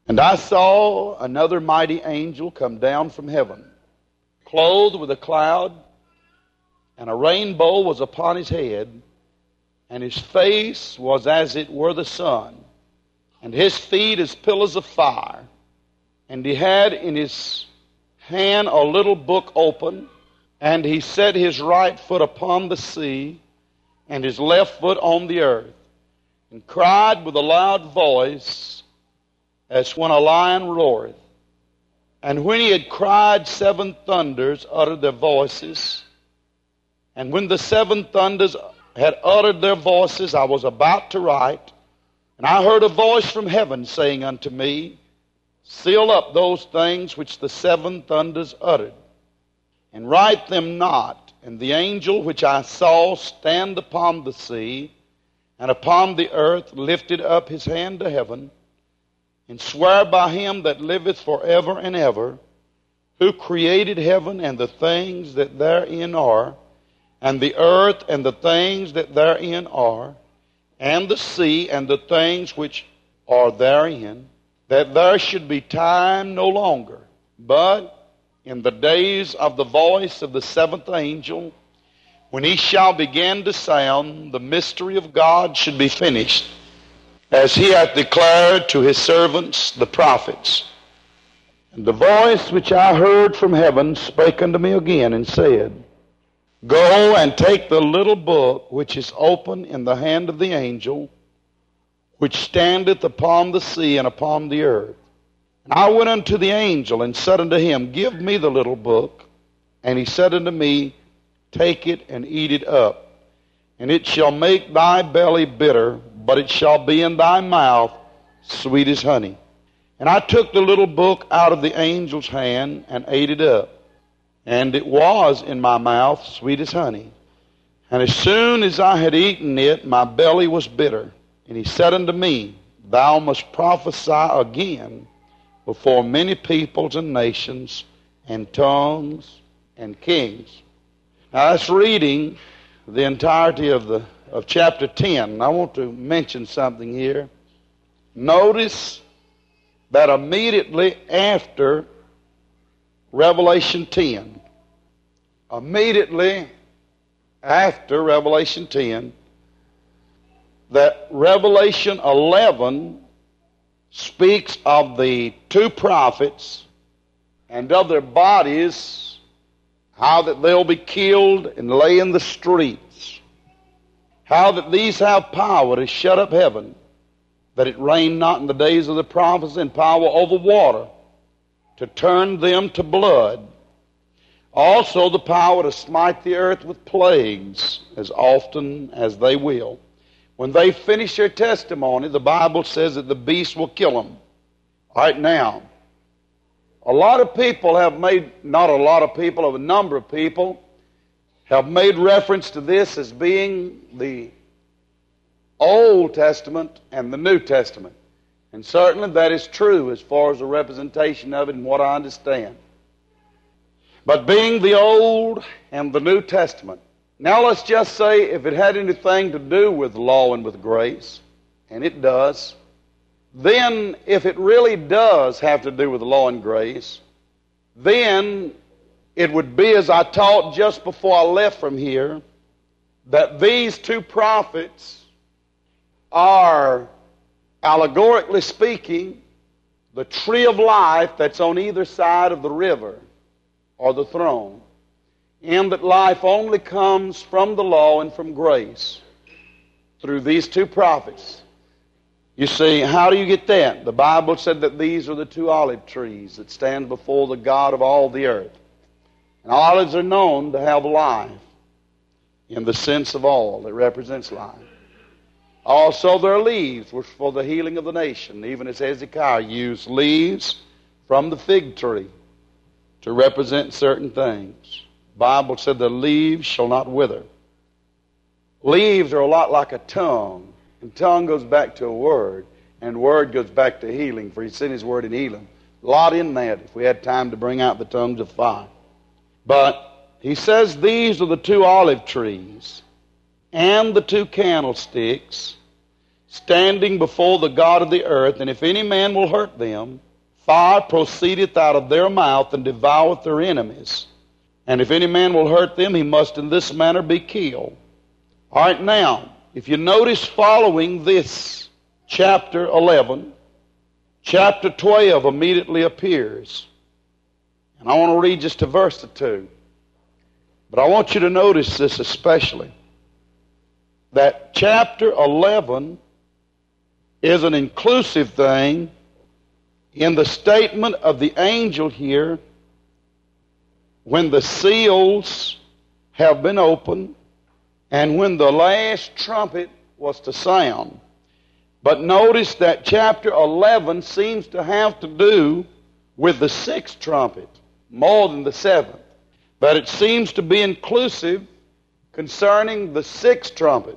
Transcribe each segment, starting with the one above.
And I saw another mighty angel come down from heaven, clothed with a cloud, and a rainbow was upon his head, and his face was as it were the sun, and his feet as pillars of fire. And he had in his hand a little book open, and he set his right foot upon the sea, and his left foot on the earth, and cried with a loud voice, as when a lion roareth. And when he had cried, 7 thunders uttered their voices. And when the 7 thunders had uttered their voices, I was about to write, and I heard a voice from heaven saying unto me, Seal up those things which the 7 thunders uttered, and write them not. And the angel which I saw stand upon the sea and upon the earth lifted up his hand to heaven, and sware by him that liveth forever and ever, who created heaven and the things that therein are, and the earth and the things that therein are, and the sea and the things which are therein, that there should be time no longer, but in the days of the voice of the 7th angel, when he shall begin to sound, the mystery of God should be finished, as he hath declared to his servants the prophets. And the voice which I heard from heaven spake unto me again, and said, Go and take the little book which is open in the hand of the angel, which standeth upon the sea and upon the earth. And I went unto the angel, and said unto him, Give me the little book. And he said unto me, Take it and eat it up, and it shall make thy belly bitter, but it shall be in thy mouth sweet as honey. And I took the little book out of the angel's hand, and ate it up. And it was in my mouth sweet as honey. And as soon as I had eaten it, my belly was bitter. And he said unto me, Thou must prophesy again before many peoples and nations and tongues and kings. Now that's reading the entirety of chapter 10. And I want to mention something here. Notice that immediately after Revelation 10, that Revelation 11 speaks of the 2 prophets and of their bodies, how that they'll be killed and lay in the streets, how that these have power to shut up heaven, that it rain not in the days of the prophets, and power over water, to turn them to blood. Also the power to smite the earth with plagues as often as they will. When they finish their testimony, the Bible says that the beast will kill them. All right, now, a lot of people have made, not a lot of people, a number of people have made reference to this as being the Old Testament and the New Testament. And certainly that is true as far as the representation of it and what I understand. But being the Old and the New Testament, now let's just say if it had anything to do with law and with grace, and it does, then if it really does have to do with law and grace, then it would be, as I taught just before I left from here, that these 2 prophets are, allegorically speaking, the tree of life that's on either side of the river or the throne, and that life only comes from the law and from grace through these 2 prophets. You see, how do you get that? The Bible said that these are the 2 olive trees that stand before the God of all the earth. And olives are known to have life in the sense of all. It represents life. Also their leaves were for the healing of the nation, even as Hezekiah used leaves from the fig tree to represent certain things. The Bible said the leaves shall not wither. Leaves are a lot like a tongue, and tongue goes back to a word, and word goes back to healing, for he sent his word in healing. A lot in that if we had time to bring out the tongues of fire. But he says these are the 2 olive trees and the 2 candlesticks, standing before the God of the earth, and if any man will hurt them, fire proceedeth out of their mouth and devoureth their enemies. And if any man will hurt them, he must in this manner be killed. All right, now, if you notice following this chapter 11, chapter 12 immediately appears. And I want to read just a verse or two. But I want you to notice this especially. That chapter 11 is an inclusive thing in the statement of the angel here when the seals have been opened and when the last trumpet was to sound. But notice that chapter 11 seems to have to do with the sixth trumpet more than the seventh. But it seems to be inclusive concerning the sixth trumpet.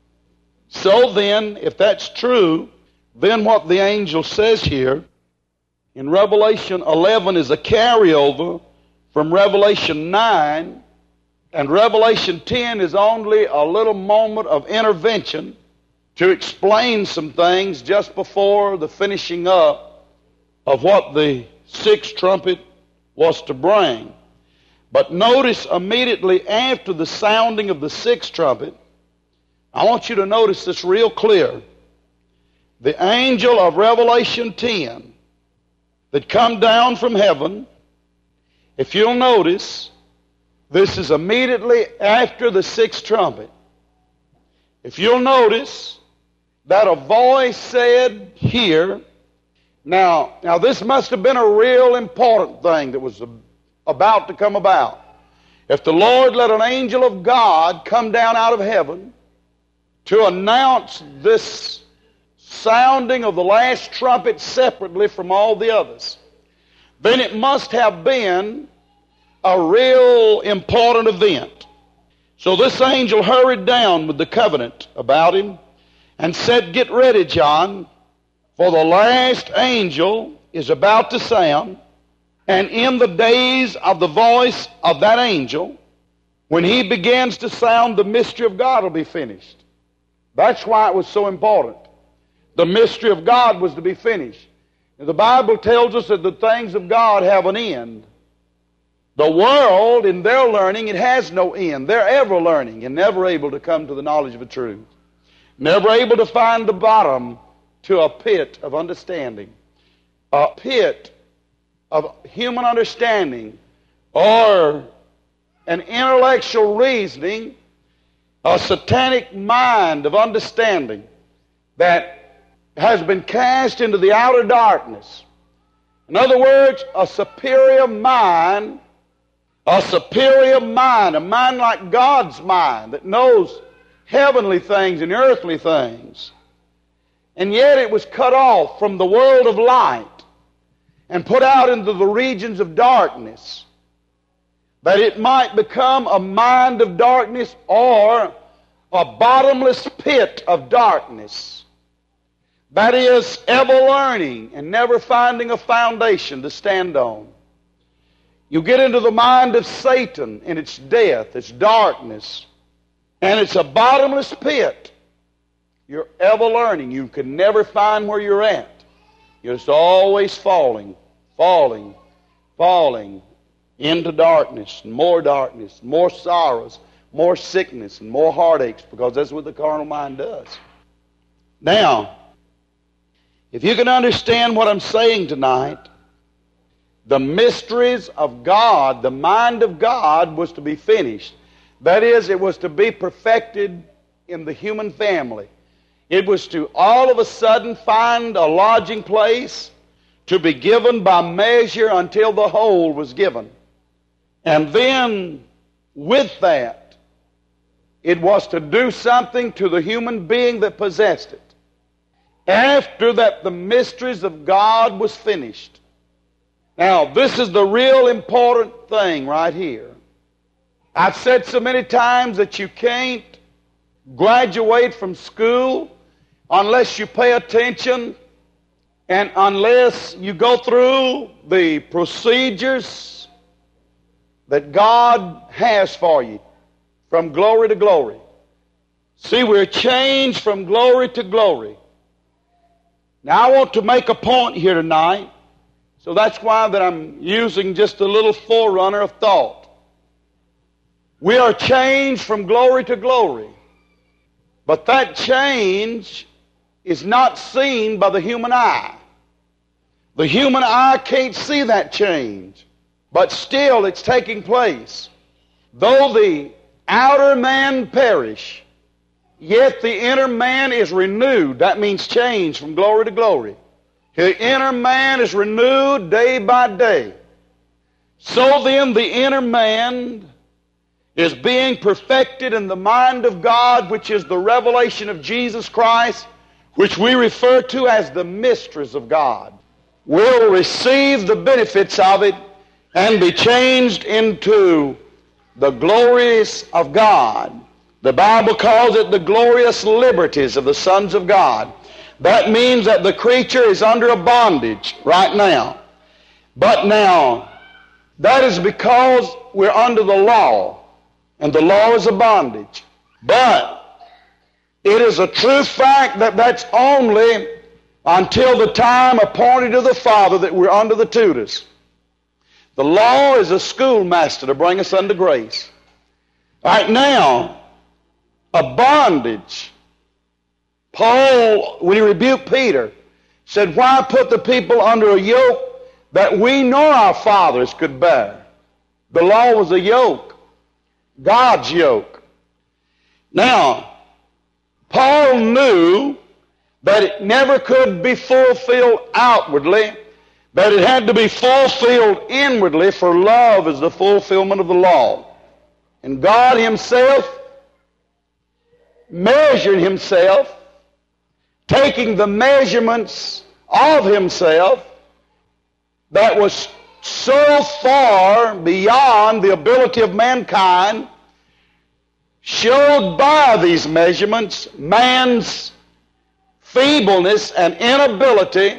So then, if that's true, then what the angel says here in Revelation 11 is a carryover from Revelation 9, and Revelation 10 is only a little moment of intervention to explain some things just before the finishing up of what the sixth trumpet was to bring. But notice immediately after the sounding of the sixth trumpet, I want you to notice this real clear. The angel of Revelation 10 that come down from heaven, if you'll notice, this is immediately after the sixth trumpet. If you'll notice that a voice said here, now this must have been a real important thing that was about to come about. If the Lord let an angel of God come down out of heaven to announce this sounding of the last trumpet separately from all the others, then it must have been a real important event. So this angel hurried down with the covenant about him and said, "Get ready, John, for the last angel is about to sound, and in the days of the voice of that angel, when he begins to sound, the mystery of God will be finished." That's why it was so important. The mystery of God was to be finished. And the Bible tells us that the things of God have an end. The world, in their learning, it has no end. They're ever learning and never able to come to the knowledge of the truth. Never able to find the bottom to a pit of understanding. A pit of human understanding or an intellectual reasoning, a satanic mind of understanding that has been cast into the outer darkness. In other words, a superior mind, a mind like God's mind that knows heavenly things and earthly things. And yet it was cut off from the world of light and put out into the regions of darkness, that it might become a mind of darkness or a bottomless pit of darkness. That is, ever learning and never finding a foundation to stand on. You get into the mind of Satan and its death, its darkness, and it's a bottomless pit. You're ever learning. You can never find where you're at. You're just always falling into darkness, and more sorrows, more sickness, and more heartaches, because that's what the carnal mind does. Now, if you can understand what I'm saying tonight, the mysteries of God, the mind of God was to be finished. That is, it was to be perfected in the human family. It was to all of a sudden find a lodging place, to be given by measure until the whole was given. And then, with that, it was to do something to the human being that possessed it. After that, the mysteries of God was finished. Now, this is the real important thing right here. I've said so many times that you can't graduate from school unless you pay attention and unless you go through the procedures that God has for you from glory to glory. See, we're changed from glory to glory. Now, I want to make a point here tonight, so that's why that I'm using just a little forerunner of thought. We are changed from glory to glory, but that change is not seen by the human eye. The human eye can't see that change, but still it's taking place. Though the outer man perish, yet the inner man is renewed. That means change from glory to glory. The inner man is renewed day by day. So then the inner man is being perfected in the mind of God, which is the revelation of Jesus Christ, which we refer to as the mysteries of God. We'll receive the benefits of it and be changed into the glories of God. The Bible calls it the glorious liberties of the sons of God. That means that the creature is under a bondage right now. But now, that is because we're under the law, and the law is a bondage. But it is a true fact that that's only until the time appointed of the Father that we're under the tutors. The law is a schoolmaster to bring us unto grace. Right now, a bondage. Paul, when he rebuked Peter, said, why put the people under a yoke that we nor our fathers could bear? The law was a yoke, God's yoke. Now, Paul knew that it never could be fulfilled outwardly, but it had to be fulfilled inwardly, for love is the fulfillment of the law. And God himself measured himself, taking the measurements of himself that was so far beyond the ability of mankind, showed by these measurements man's feebleness and inability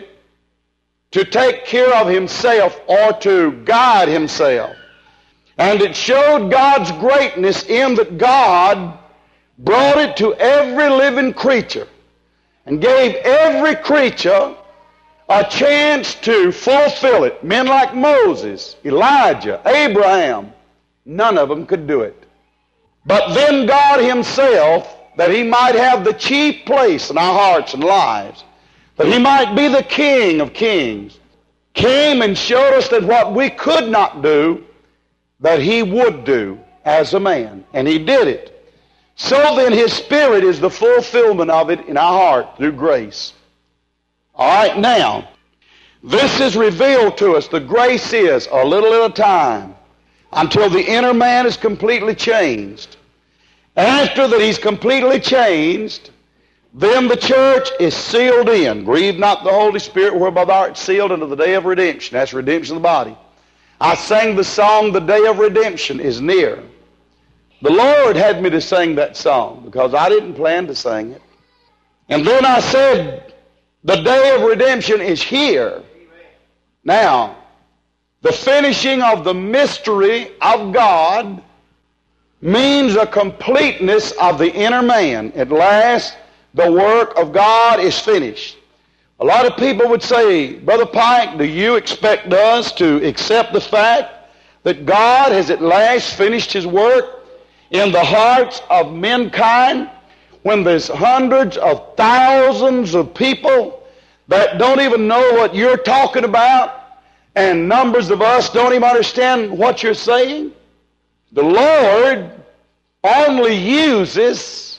to take care of himself or to guide himself. And it showed God's greatness in that God brought it to every living creature and gave every creature a chance to fulfill it. Men like Moses, Elijah, Abraham, none of them could do it. But then God himself, that he might have the chief place in our hearts and lives, that he might be the King of kings, came and showed us that what we could not do, that he would do as a man. And he did it. So then his Spirit is the fulfillment of it in our heart through grace. All right, now, this is revealed to us. The grace is a little at a time until the inner man is completely changed. After that he's completely changed, then the church is sealed in. Grieve not the Holy Spirit, whereby thou art sealed unto the day of redemption. That's redemption of the body. I sang the song, The Day of Redemption is Near. The Lord had me to sing that song because I didn't plan to sing it. And then I said, the day of redemption is here. Now, the finishing of the mystery of God means a completeness of the inner man. At last, the work of God is finished. A lot of people would say, Brother Pike, do you expect us to accept the fact that God has at last finished his work in the hearts of mankind when there's hundreds of thousands of people that don't even know what you're talking about and numbers of us don't even understand what you're saying? The Lord only uses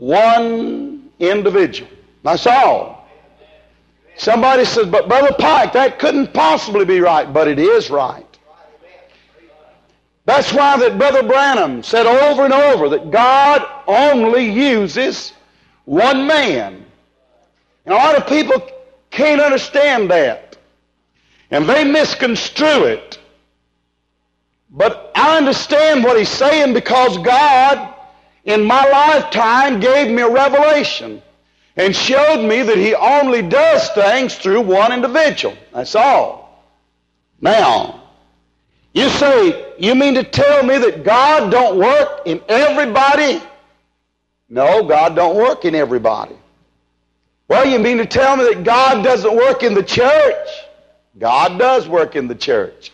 one individual. That's all. Somebody says, but Brother Pike, that couldn't possibly be right. But it is right. That's why that Brother Branham said over and over that God only uses one man. And a lot of people can't understand that. And they misconstrue it. But I understand what he's saying because God, in my lifetime, gave me a revelation and showed me that he only does things through one individual. That's all. Now, you say, you mean to tell me that God don't work in everybody? No, God don't work in everybody. Well, you mean to tell me that God doesn't work in the church? God does work in the church.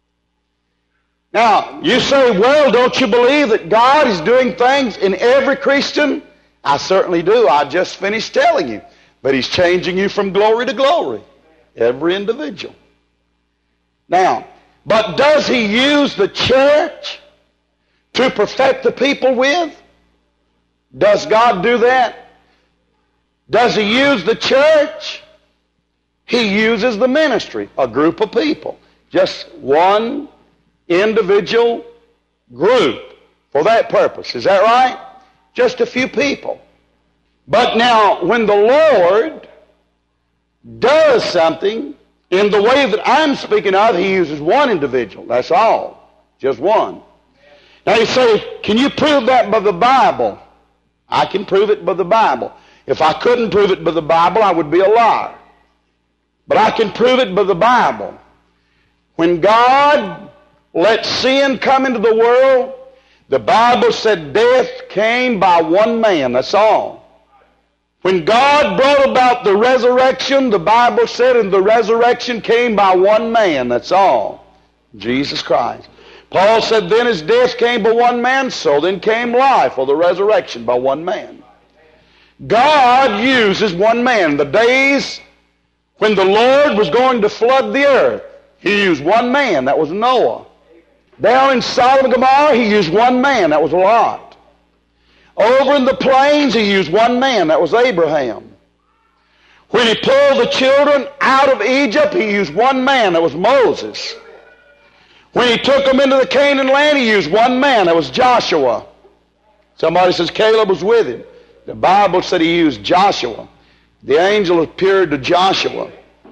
Now, you say, well, don't you believe that God is doing things in every Christian? I certainly do. I just finished telling you. But He's changing you from glory to glory. Every individual. Now, but does He use the church to perfect the people with? Does God do that? Does He use the church? He uses the ministry, a group of people. Just one individual group for that purpose. Is that right? Just a few people. But now, when the Lord does something in the way that I'm speaking of, He uses one individual. That's all. Just one. Now you say, can you prove that by the Bible? I can prove it by the Bible. If I couldn't prove it by the Bible, I would be a liar. But I can prove it by the Bible. When God let sin come into the world, the Bible said death came by one man. That's all. When God brought about the resurrection, the Bible said, and the resurrection came by one man. That's all. Jesus Christ. Paul said, then as death came by one man, so then came life, or the resurrection, by one man. God uses one man. The days when the Lord was going to flood the earth, He used one man. That was Noah. Down in Sodom and Gomorrah, He used one man. That was Lot. Over in the plains, He used one man. That was Abraham. When He pulled the children out of Egypt, He used one man. That was Moses. When He took them into the Canaan land, He used one man. That was Joshua. Somebody says Caleb was with Him. The Bible said He used Joshua. The angel appeared to Joshua.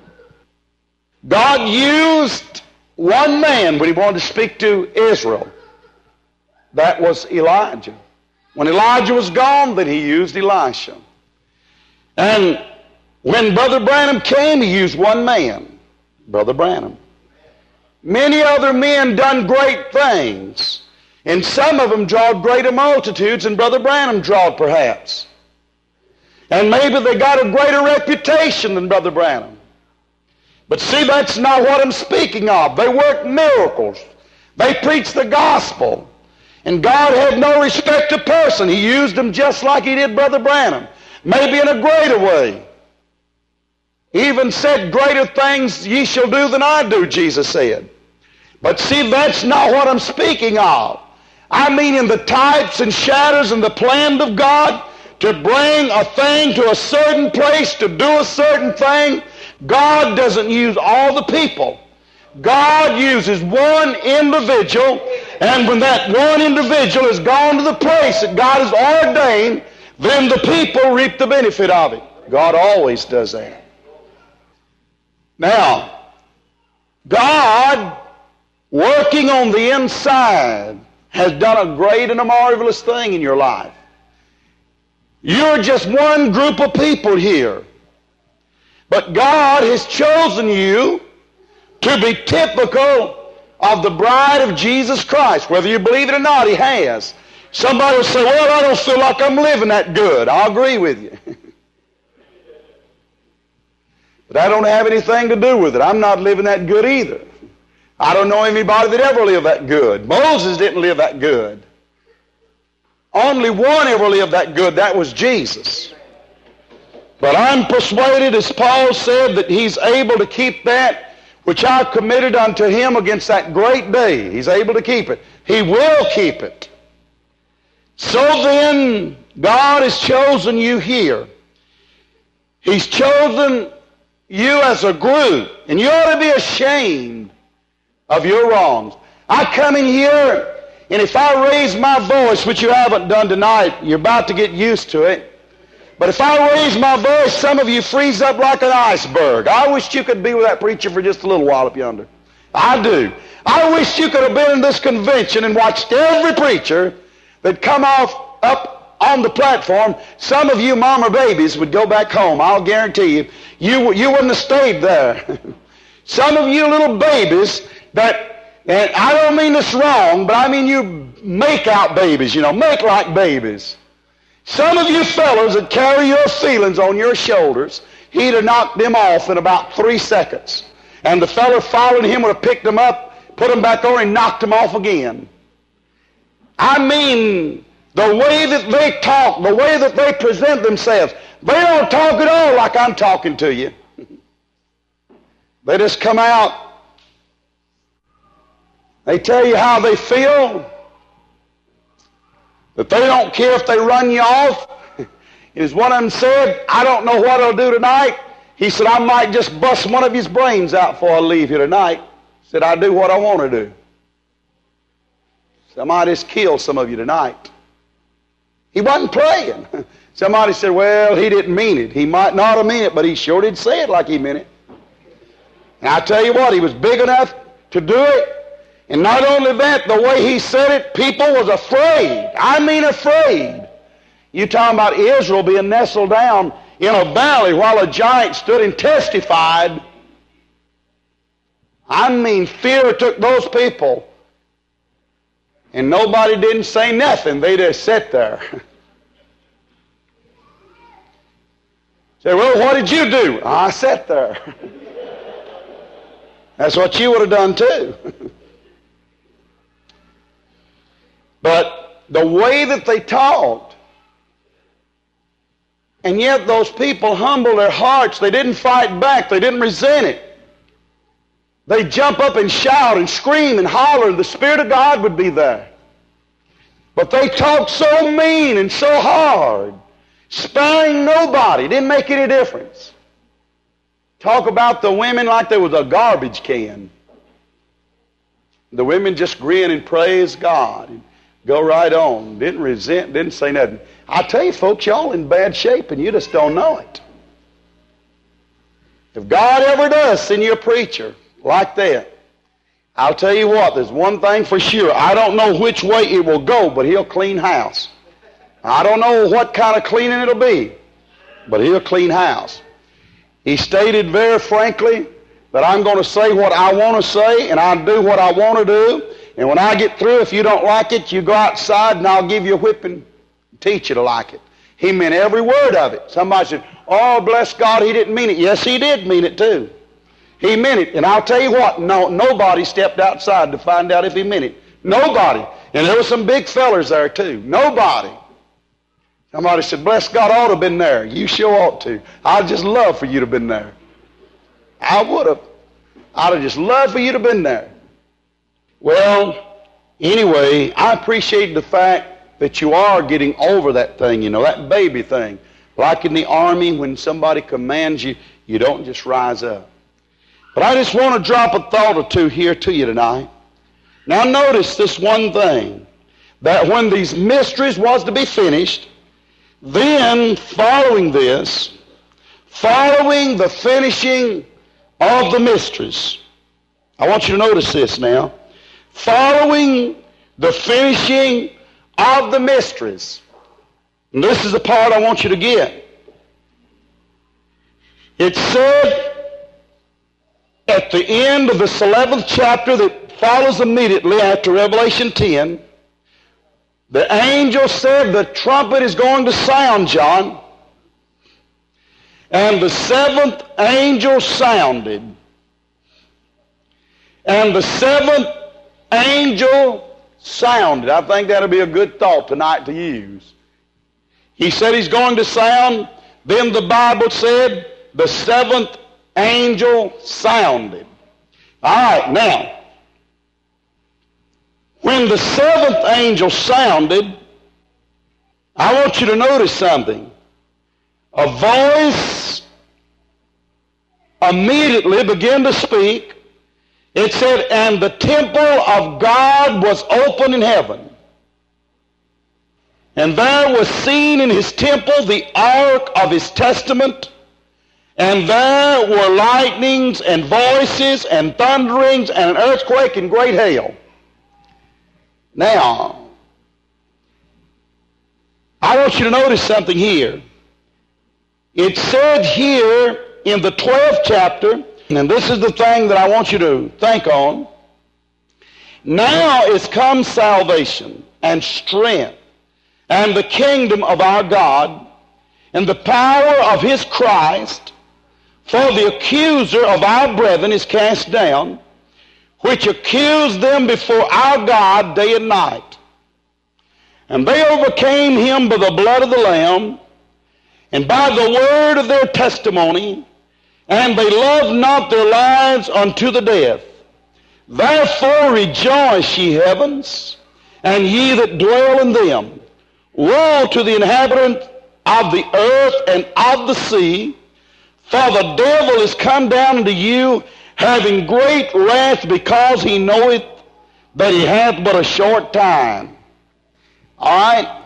God used one man when He wanted to speak to Israel. That was Elijah. When Elijah was gone, then He used Elisha. And when Brother Branham came, He used one man, Brother Branham. Many other men done great things, and some of them drawed greater multitudes than Brother Branham drawed, perhaps. And maybe they got a greater reputation than Brother Branham. But see, that's not what I'm speaking of. They worked miracles. They preached the gospel. And God had no respect to person. He used them just like He did Brother Branham. Maybe in a greater way. He even said, greater things ye shall do than I do, Jesus said. But see, that's not what I'm speaking of. I mean in the types and shadows and the plan of God to bring a thing to a certain place, to do a certain thing. God doesn't use all the people. God uses one individual, and when that one individual has gone to the place that God has ordained, then the people reap the benefit of it. God always does that. Now, God, working on the inside, has done a great and a marvelous thing in your life. You're just one group of people here. But God has chosen you to be typical of the bride of Jesus Christ. Whether you believe it or not, He has. Somebody will say, well, I don't feel like I'm living that good. I'll agree with you. But I don't have anything to do with it. I'm not living that good either. I don't know anybody that ever lived that good. Moses didn't live that good. Only one ever lived that good. That was Jesus. But I'm persuaded, as Paul said, that He's able to keep that which I've committed unto Him against that great day. He's able to keep it. He will keep it. So then, God has chosen you here. He's chosen you as a group. And you ought to be ashamed of your wrongs. I come in here, and if I raise my voice, which you haven't done tonight, you're about to get used to it. But if I raise my voice, some of you freeze up like an iceberg. I wish you could be with that preacher for just a little while up yonder. I do. I wish you could have been in this convention and watched every preacher that come off up on the platform. Some of you mama babies would go back home. I'll guarantee you. You wouldn't have stayed there. Some of you little babies that, and I don't mean this wrong, but I mean you make out babies, make like babies. Some of you fellas that carry your feelings on your shoulders, he'd have knocked them off in about 3 seconds. And the fella following him would have picked them up, put them back on, and knocked them off again. I mean, the way that they talk, the way that they present themselves, they don't talk at all like I'm talking to you. They just come out. They tell you how they feel, that they don't care if they run you off. As one of them said, I don't know what I'll do tonight. He said, I might just bust one of his brains out before I leave here tonight. He said, I do what I want to do. So I might just kill some of you tonight. He wasn't playing. Somebody said, well, he didn't mean it. He might not have meant it, but he sure did say it like he meant it. And I tell you what, he was big enough to do it. And not only that, the way he said it, people was afraid. I mean afraid. You talking about Israel being nestled down in a valley while a giant stood and testified. I mean fear took those people. And nobody didn't say nothing. They just sat there. Say, well, what did you do? I sat there. That's what you would have done too. But the way that they talked, and yet those people humbled their hearts. They didn't fight back. They didn't resent it. They'd jump up and shout and scream and holler. The Spirit of God would be there. But they talked so mean and so hard, sparing nobody. Didn't make any difference. Talk about the women like there was a garbage can. The women just grin and praise God and go right on. Didn't resent, didn't say nothing. I tell you folks, y'all in bad shape and you just don't know it. If God ever does send you a preacher like that, I'll tell you what, there's one thing for sure. I don't know which way it will go, but he'll clean house. I don't know what kind of cleaning it'll be, but he'll clean house. He stated very frankly that I'm going to say what I want to say and I'll do what I want to do. And when I get through, if you don't like it, you go outside and I'll give you a whipping, teach you to like it. He meant every word of it. Somebody said, oh, bless God, he didn't mean it. Yes, he did mean it too. He meant it. And I'll tell you what, nobody stepped outside to find out if he meant it. Nobody. And there were some big fellers there too. Nobody. Somebody said, bless God, I ought to have been there. You sure ought to. I'd just love for you to have been there. I would have. I'd have just loved for you to have been there. Well, anyway, I appreciate the fact that you are getting over that thing, that baby thing. Like in the army, when somebody commands you, you don't just rise up. But I just want to drop a thought or two here to you tonight. Now notice this one thing, that when these mysteries was to be finished, then following this, following the finishing of the mysteries, I want you to notice this now. Following the finishing of the mysteries. And this is the part I want you to get. It said at the end of this 11th chapter that follows immediately after Revelation 10, the angel said, the trumpet is going to sound, John. And the 7th angel sounded. And the 7th angel sounded. I think that'll be a good thought tonight to use. He said he's going to sound. Then the Bible said the 7th angel sounded. All right, now, when the 7th angel sounded, I want you to notice something. A voice immediately began to speak. It said, and the temple of God was open in heaven. And there was seen in his temple the ark of his testament. And there were lightnings and voices and thunderings and an earthquake and great hail. Now, I want you to notice something here. It said here in the 12th chapter, and this is the thing that I want you to think on. Now is come salvation and strength and the kingdom of our God, and the power of his Christ, for the accuser of our brethren is cast down, which accused them before our God day and night. And they overcame him by the blood of the Lamb, and by the word of their testimony, and they loved not their lives unto the death. Therefore rejoice, ye heavens, and ye that dwell in them. Woe to the inhabitant of the earth and of the sea, for the devil is come down unto you, having great wrath, because he knoweth that he hath but a short time. All right?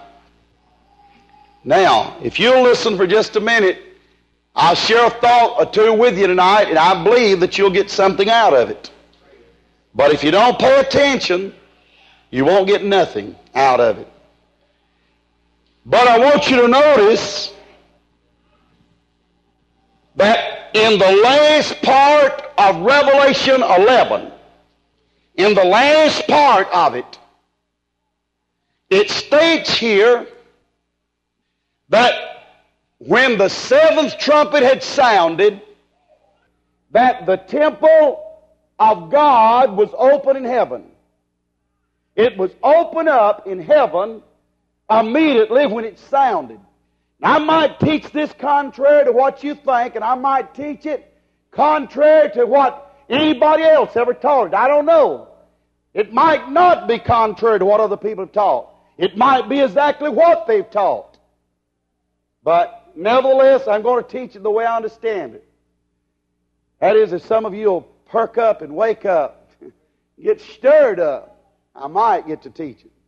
Now, if you'll listen for just a minute, I'll share a thought or two with you tonight, and I believe that you'll get something out of it. But if you don't pay attention, you won't get nothing out of it. But I want you to notice that in the last part of Revelation 11, in the last part of it, it states here that when the seventh trumpet had sounded, that the temple of God was open in heaven. It was open up in heaven immediately when it sounded. Now, I might teach this contrary to what you think, and I might teach it contrary to what anybody else ever taught it. I don't know. It might not be contrary to what other people have taught. It might be exactly what they've taught. But nevertheless, I'm going to teach it the way I understand it. That is, if some of you will perk up and wake up, get stirred up, I might get to teach it.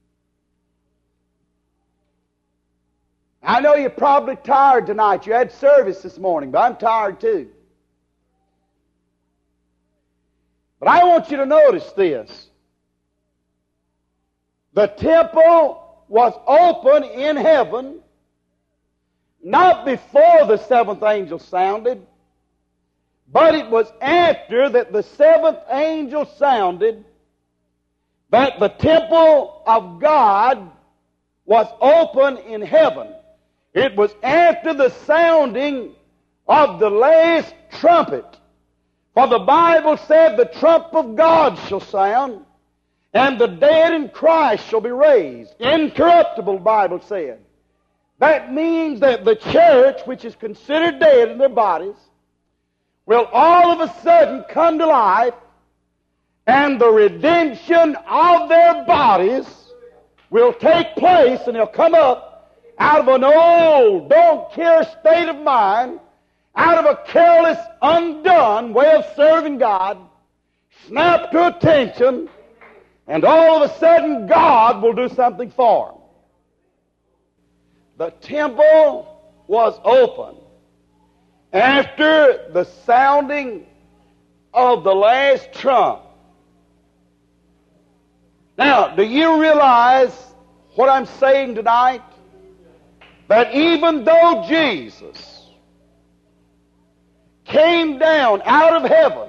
I know you're probably tired tonight. You had service this morning, but I'm tired too. But I want you to notice this. The temple was open in heaven, not before the seventh angel sounded, but it was after that the seventh angel sounded that the temple of God was open in heaven. It was after the sounding of the last trumpet. For the Bible said, the trump of God shall sound, and the dead in Christ shall be raised. Incorruptible, the Bible said. That means that the church, which is considered dead in their bodies, will all of a sudden come to life, and the redemption of their bodies will take place, and they'll come up out of an old, don't care state of mind, out of a careless, undone way of serving God, snap to attention, and all of a sudden God will do something for them. The temple was open after the sounding of the last trump. Now, do you realize what I'm saying tonight? That even though Jesus came down out of heaven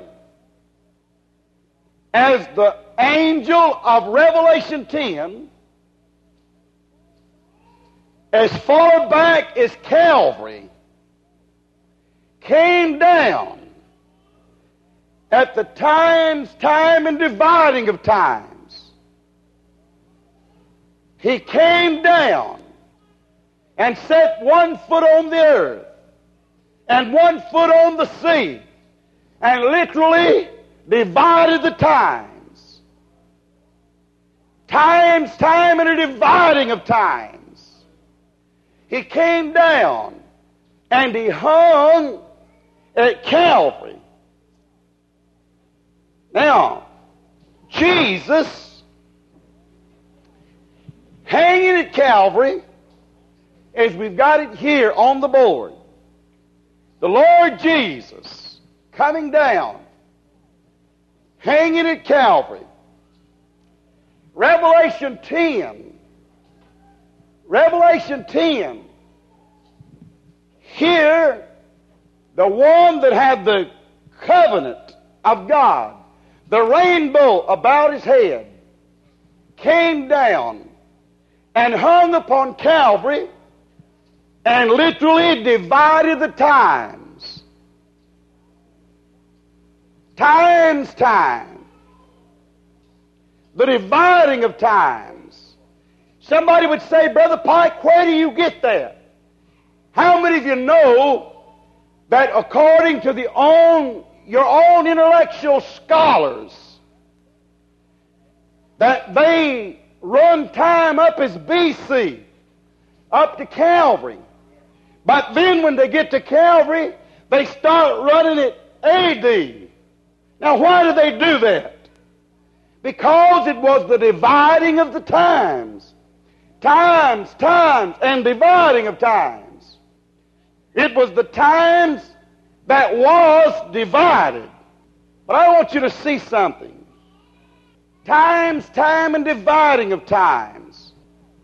as the angel of Revelation 10, as far back as Calvary, came down at the time and dividing of times. He came down and set one foot on the earth and one foot on the sea, and literally divided the times. Time and a dividing of times. He came down and he hung at Calvary. Now, Jesus hanging at Calvary, as we've got it here on the board, the Lord Jesus coming down, hanging at Calvary. Revelation 10. Here, the one that had the covenant of God, the rainbow about his head, came down and hung upon Calvary and literally divided the times. Time. The dividing of times. Somebody would say, Brother Pike, where do you get that? How many of you know that according to your own intellectual scholars, that they run time up as BC, up to Calvary. But then when they get to Calvary, they start running it AD. Now why do they do that? Because it was the dividing of the times. Times, and dividing of times. It was the times that was divided. But I want you to see something. Time, and dividing of times.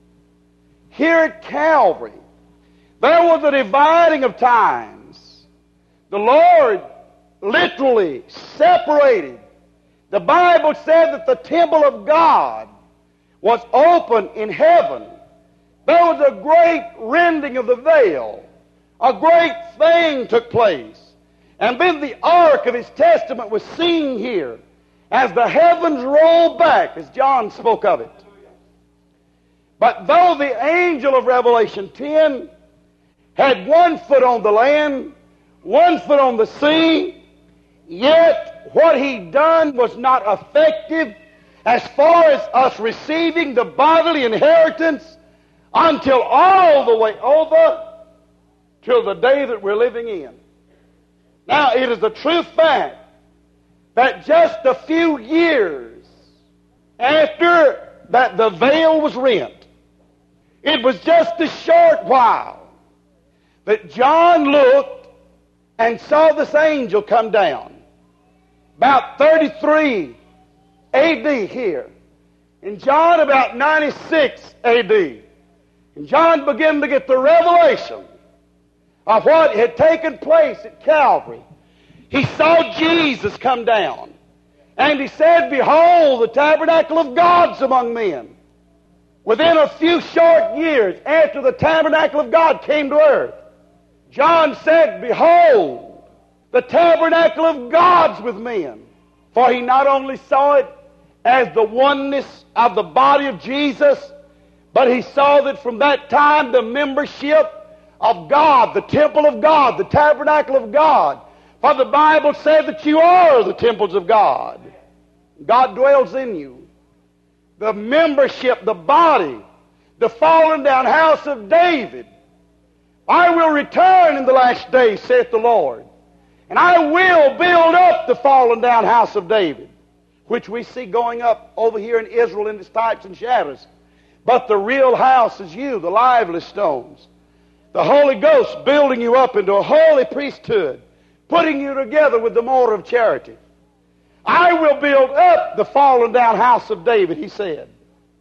Here at Calvary, there was a dividing of times. The Lord literally separated. The Bible said that the temple of God was open in heaven. There was a great rending of the veil. A great thing took place. And then the ark of His testament was seen here as the heavens rolled back, as John spoke of it. But though the angel of Revelation 10 had 1 foot on the land, 1 foot on the sea, yet what he done was not effective as far as us receiving the bodily inheritance until all the way over till the day that we're living in. Now, it is a true fact that just a few years after that the veil was rent, it was just a short while that John looked and saw this angel come down. About 33 AD here. And John about 96 AD. And John began to get the revelation of what had taken place at Calvary. He saw Jesus come down. And he said, Behold, the tabernacle of God's among men. Within a few short years after the tabernacle of God came to earth, John said, Behold, the tabernacle of God's with men. For he not only saw it as the oneness of the body of Jesus, but he saw that from that time the membership of God, the temple of God, the tabernacle of God. For the Bible said that you are the temples of God. God dwells in you. The membership, the body, the fallen down house of David. I will return in the last days, saith the Lord, and I will build up the fallen down house of David, which we see going up over here in Israel in its types and shadows. But the real house is you, the lively stones. The Holy Ghost building you up into a holy priesthood, putting you together with the mortar of charity. I will build up the fallen down house of David, he said.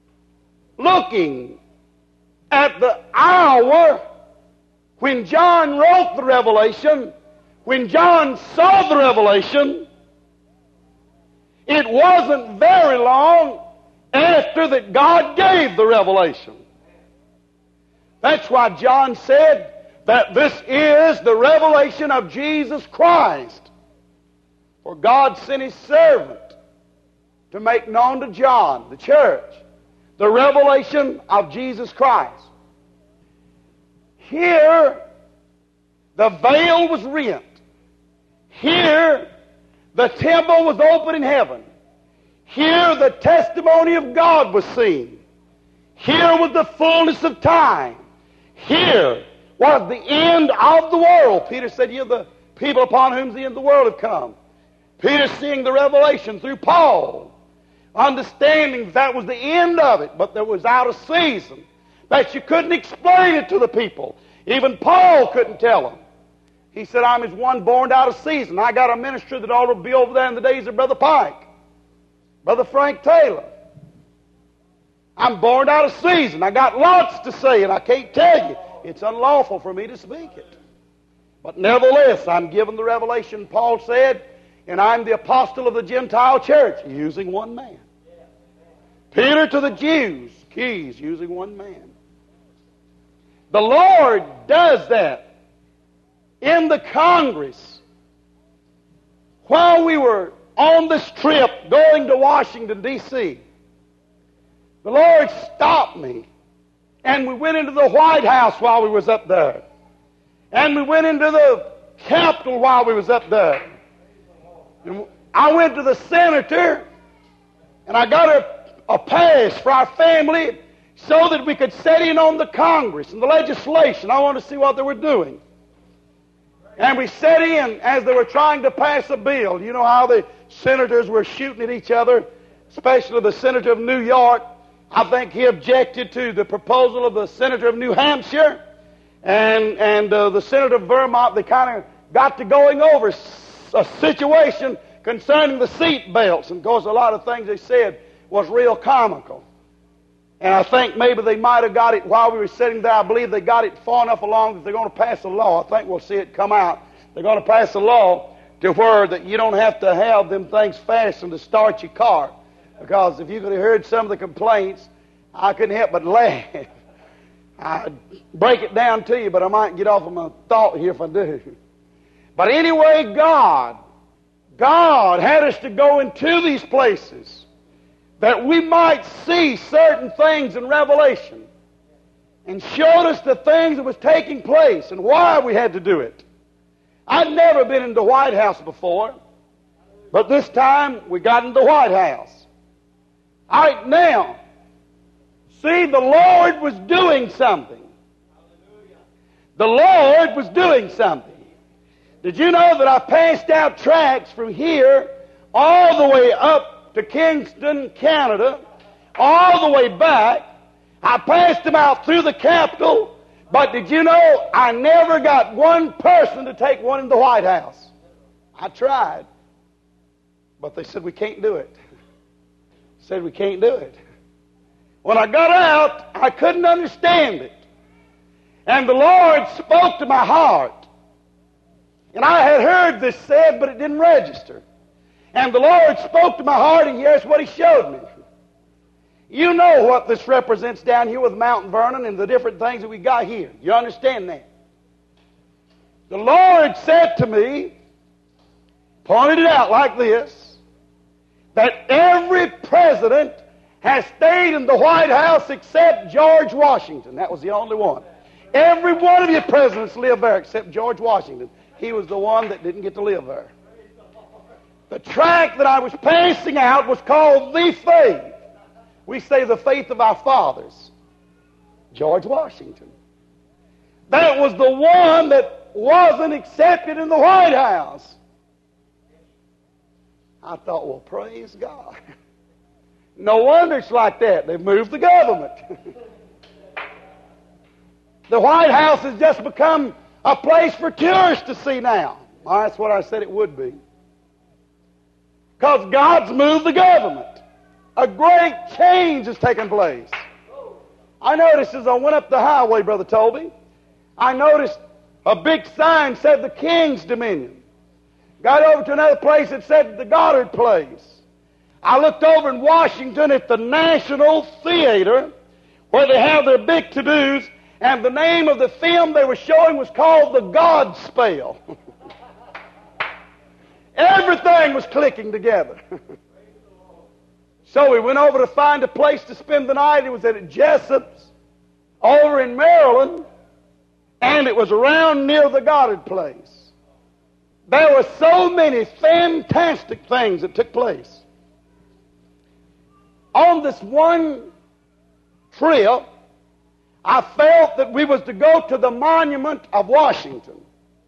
Looking at the hour when John wrote the revelation, when John saw the revelation, it wasn't very long after that God gave the revelation. That's why John said that this is the revelation of Jesus Christ. For God sent His servant to make known to John, the church, the revelation of Jesus Christ. Here, the veil was rent. Here, the temple was open in heaven. Here, the testimony of God was seen. Here was the fullness of time. Here was the end of the world. Peter said, You're the people upon whom the end of the world have come. Peter seeing the revelation through Paul, understanding that was the end of it, but there was out of season, that you couldn't explain it to the people. Even Paul couldn't tell them. He said, I'm as one born out of season. I got a ministry that ought to be over there in the days of Brother Pike, Brother Frank Taylor. I'm born out of season. I got lots to say, and I can't tell you. It's unlawful for me to speak it. But nevertheless, I'm given the revelation, Paul said, and I'm the apostle of the Gentile church, using one man. Peter to the Jews, keys using one man. The Lord does that in the Congress. While we were on this trip going to Washington, D.C., the Lord stopped me, and we went into the White House while we was up there. And we went into the Capitol while we was up there. And I went to the senator, and I got a pass for our family so that we could sit in on the Congress and the legislation. I wanted to see what they were doing. And we sat in as they were trying to pass a bill. You know how the senators were shooting at each other, especially the senator of New York. I think he objected to the proposal of the senator of New Hampshire and the senator of Vermont. They kind of got to going over a situation concerning the seat belts. And of course, a lot of things they said was real comical. And I think maybe they might have got it while we were sitting there. I believe they got it far enough along that they're going to pass a law. I think we'll see it come out. They're going to pass a law to where that you don't have to have them things fastened to start your car. Because if you could have heard some of the complaints, I couldn't help but laugh. I'd break it down to you, but I might get off of my thought here if I do. But anyway, God had us to go into these places that we might see certain things in Revelation, and showed us the things that was taking place and why we had to do it. I'd never been in the White House before, but this time we got in the White House. All right, now, see, the Lord was doing something. The Lord was doing something. Did you know that I passed out tracts from here all the way up to Kingston, Canada, all the way back? I passed them out through the Capitol, but did you know I never got one person to take one in the White House? I tried, but they said we can't do it. Said we can't do it. When I got out, I couldn't understand it. And the Lord spoke to my heart. And I had heard this said, but it didn't register. And the Lord spoke to my heart, and here's what He showed me. You know what this represents down here with Mount Vernon and the different things that we got here. You understand that? The Lord said to me, pointed it out like this, that every president has stayed in the White House except George Washington. That was the only one. Every one of your presidents lived there except George Washington. He was the one that didn't get to live there. The tract that I was passing out was called The Faith. We say the faith of our fathers. George Washington. That was the one that wasn't accepted in the White House. I thought, well, praise God. No wonder it's like that. They've moved the government. The White House has just become a place for tourists to see now. Well, that's what I said it would be. Because God's moved the government. A great change has taken place. I noticed as I went up the highway, Brother Toby, I noticed a big sign said the King's Dominion. Got over to another place that said the Goddard Place. I looked over in Washington at the National Theater where they have their big to-dos, and the name of the film they were showing was called The Godspell. Everything was clicking together. So we went over to find a place to spend the night. It was at Jessup's over in Maryland, and it was around near the Goddard Place. There were so many fantastic things that took place. On this one trip, I felt that we was to go to the Monument of Washington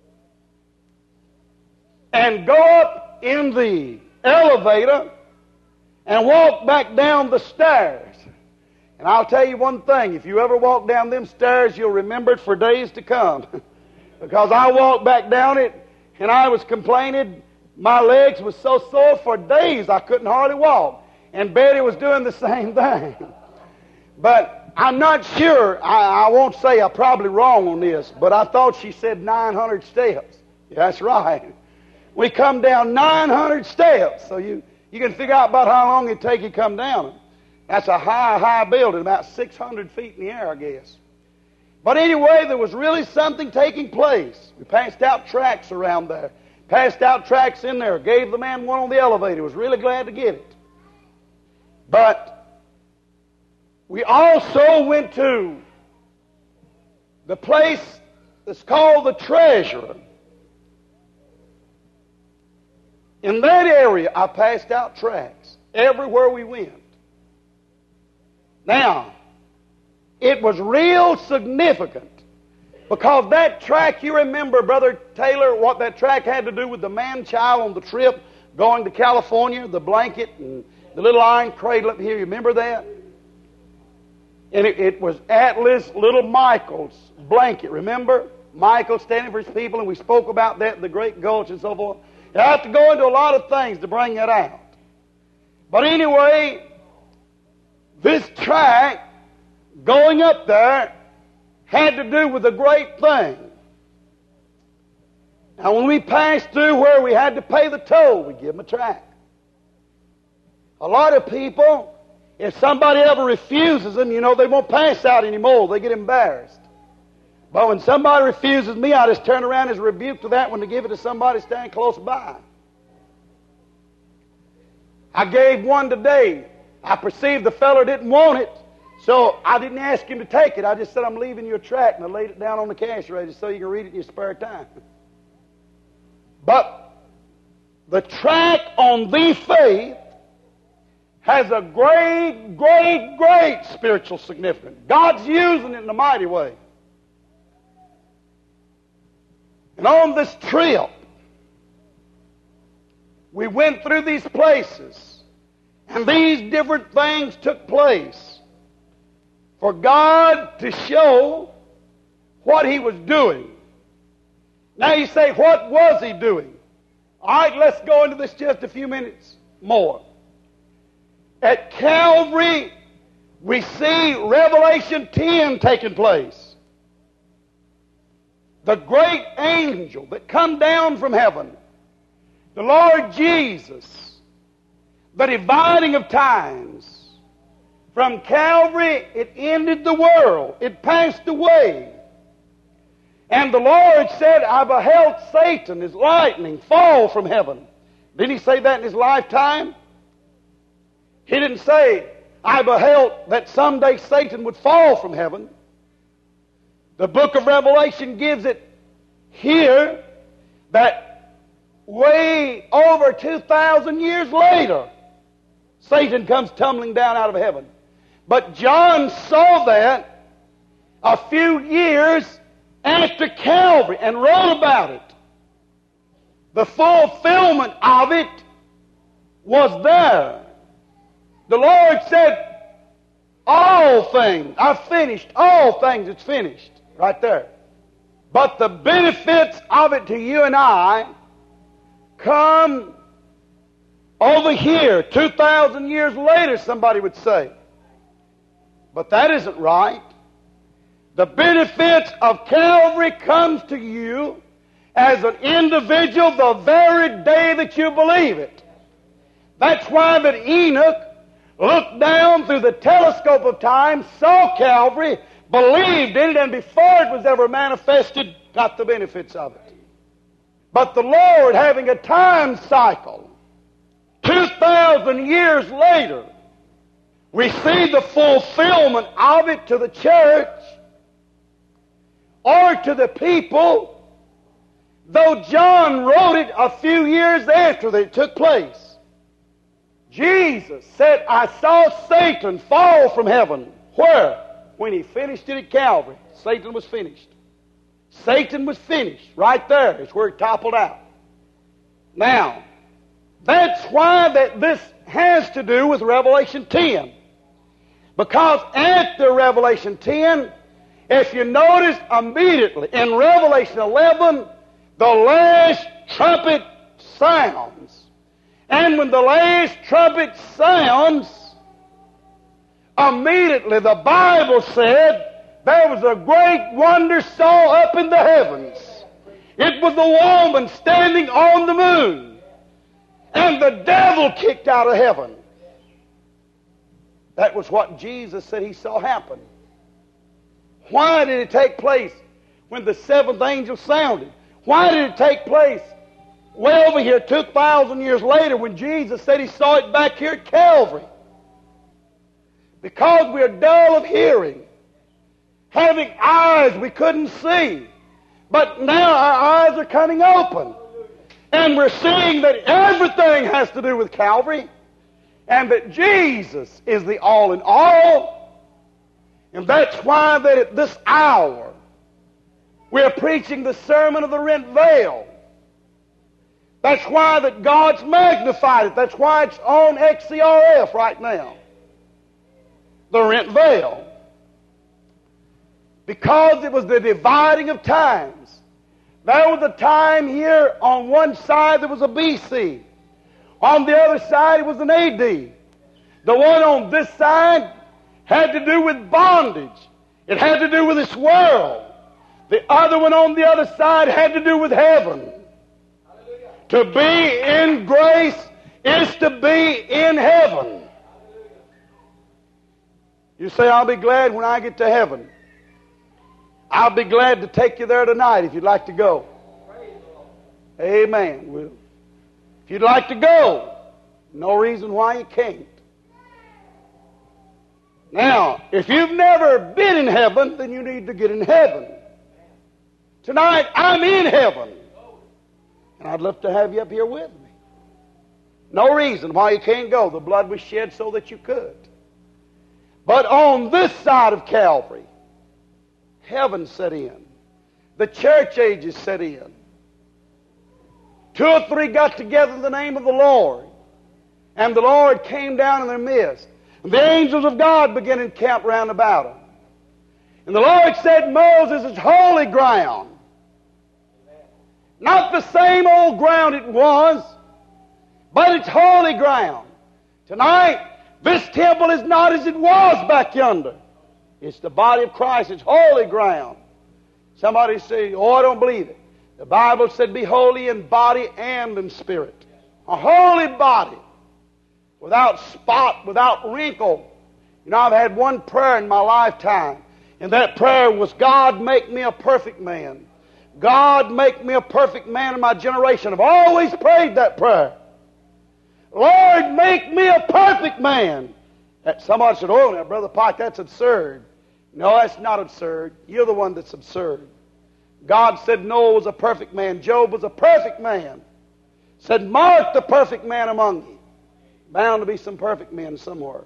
and go up in the elevator and walk back down the stairs. And I'll tell you one thing, if you ever walk down them stairs, you'll remember it for days to come. Because I walked back down it, and I was complaining my legs were so sore for days I couldn't hardly walk. And Betty was doing the same thing. But I'm not sure, I won't say I'm probably wrong on this, but I thought she said 900 steps. Yeah, that's right. We come down 900 steps, so you can figure out about how long it take you to come down them. That's a high building, about 600 feet in the air, I guess. But anyway, there was really something taking place. We passed out tracts around there. Passed out tracts in there. Gave the man one on the elevator. Was really glad to get it. But we also went to the place that's called the Treasurer. In that area, I passed out tracts everywhere we went. Now, it was real significant because that tract, you remember, Brother Taylor, what that tract had to do with the man-child on the trip going to California, the blanket and the little iron cradle up here. You remember that? And it was Atlas, little Michael's blanket, remember? Michael standing for his people, and we spoke about that in the Great Gulch and so forth. You have to go into a lot of things to bring that out. But anyway, this tract going up there had to do with a great thing. Now, when we passed through where we had to pay the toll, we give them a tract. A lot of people, if somebody ever refuses them, you know, they won't pass out anymore. They get embarrassed. But when somebody refuses me, I just turn around as a rebuke to that one to give it to somebody standing close by. I gave one today. I perceived the fellow didn't want it, so I didn't ask him to take it. I just said, I'm leaving you a tract, and I laid it down on the cash register so you can read it in your spare time. But the tract on the faith has a great spiritual significance. God's using it in a mighty way. And on this trip, we went through these places, and these different things took place for God to show what He was doing. Now you say, what was He doing? All right, let's go into this just a few minutes more. At Calvary, we see Revelation 10 taking place. The great angel that come down from heaven, the Lord Jesus, the dividing of times. From Calvary, it ended the world. It passed away. And the Lord said, I beheld Satan as lightning fall from heaven. Didn't He say that in His lifetime? He didn't say, I beheld that someday Satan would fall from heaven. The book of Revelation gives it here that way over 2,000 years later, Satan comes tumbling down out of heaven. But John saw that a few years after Calvary and wrote about it. The fulfillment of it was there. The Lord said, all things, I've finished, all things, it's finished. Right there. But the benefits of it to you and I come over here, 2,000 years later, somebody would say. But that isn't right. The benefits of Calvary comes to you as an individual the very day that you believe it. That's why that Enoch looked down through the telescope of time, saw Calvary, believed in it, and before it was ever manifested, got the benefits of it. But the Lord, having a time cycle, 2,000 years later, we see the fulfillment of it to the church or to the people, though John wrote it a few years after that it took place. Jesus said, I saw Satan fall from heaven. Where? When He finished it at Calvary. Satan was finished. Satan was finished. Right there is where it toppled out. Now, that's why that this has to do with Revelation 10. Because after Revelation 10, if you notice immediately in Revelation 11, the last trumpet sounds. And when the last trumpet sounds, immediately the Bible said there was a great wonder saw up in the heavens. It was a woman standing on the moon. And the devil kicked out of heaven. That was what Jesus said he saw happen. Why did it take place when the seventh angel sounded? Why did it take place way over here 2,000 years later when Jesus said he saw it back here at Calvary? Because we are dull of hearing, having eyes we couldn't see. But now our eyes are coming open. And we're seeing that everything has to do with Calvary. And that Jesus is the all in all. And that's why that at this hour we're preaching the sermon of the rent veil. That's why that God's magnified it. That's why it's on XCRF right now. The rent veil. Because it was the dividing of times. There was a time here on one side there was a BC. On the other side it was an AD. The one on this side had to do with bondage. It had to do with this world. The other one on the other side had to do with heaven. To be in grace is to be in heaven. You say, I'll be glad when I get to heaven. I'll be glad to take you there tonight if you'd like to go. Amen. Well, if you'd like to go, no reason why you can't. Now, if you've never been in heaven, then you need to get in heaven. Tonight, I'm in heaven. And I'd love to have you up here with me. No reason why you can't go. The blood was shed so that you could. But on this side of Calvary, heaven set in. The church ages set in. 2 or 3 got together in the name of the Lord. And the Lord came down in their midst. And the angels of God began to encamp round about them. And the Lord said, Moses is holy ground. Not the same old ground it was, but it's holy ground. Tonight, this temple is not as it was back yonder. It's the body of Christ. It's holy ground. Somebody say, oh, I don't believe it. The Bible said, be holy in body and in spirit. A holy body, without spot, without wrinkle. You know, I've had one prayer in my lifetime, and that prayer was, God, make me a perfect man. God, make me a perfect man in my generation. I've always prayed that prayer. Lord, make me a perfect man. Somebody said, oh, now, Brother Pike, that's absurd. No, that's not absurd. You're the one that's absurd. God said Noah was a perfect man. Job was a perfect man. Said, mark the perfect man among you. Bound to be some perfect men somewhere.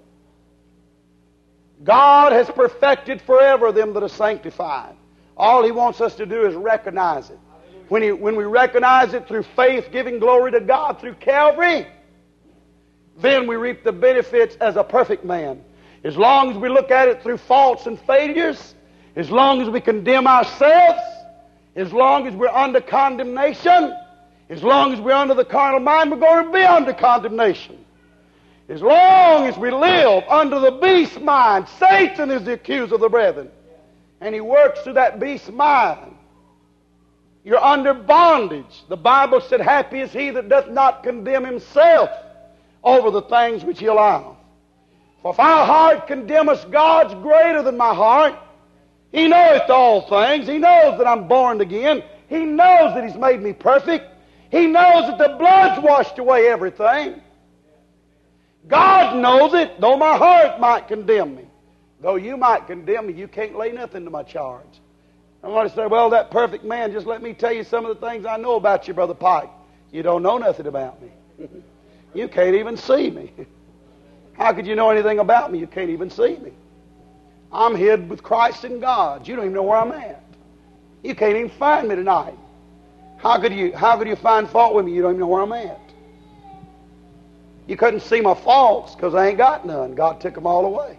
God has perfected forever them that are sanctified. All He wants us to do is recognize it. When we recognize it through faith, giving glory to God through Calvary, then we reap the benefits as a perfect man. As long as we look at it through faults and failures, as long as we condemn ourselves, as long as we're under condemnation, as long as we're under the carnal mind, we're going to be under condemnation. As long as we live under the beast mind, Satan is the accuser of the brethren. And he works through that beast mind. You're under bondage. The Bible said, happy is he that doth not condemn himself over the things which he alloweth. For if our heart condemn us, God's greater than my heart. He knoweth all things. He knows that I'm born again. He knows that He's made me perfect. He knows that the blood's washed away everything. God knows it, though my heart might condemn me. Though you might condemn me, you can't lay nothing to my charge. I want to say, well, that perfect man, just let me tell you some of the things I know about you, Brother Pike. You don't know nothing about me. You can't even see me. How could you know anything about me? You can't even see me. I'm hid with Christ in God. You don't even know where I'm at. You can't even find me tonight. How could you find fault with me? You don't even know where I'm at. You couldn't see my faults because I ain't got none. God took them all away.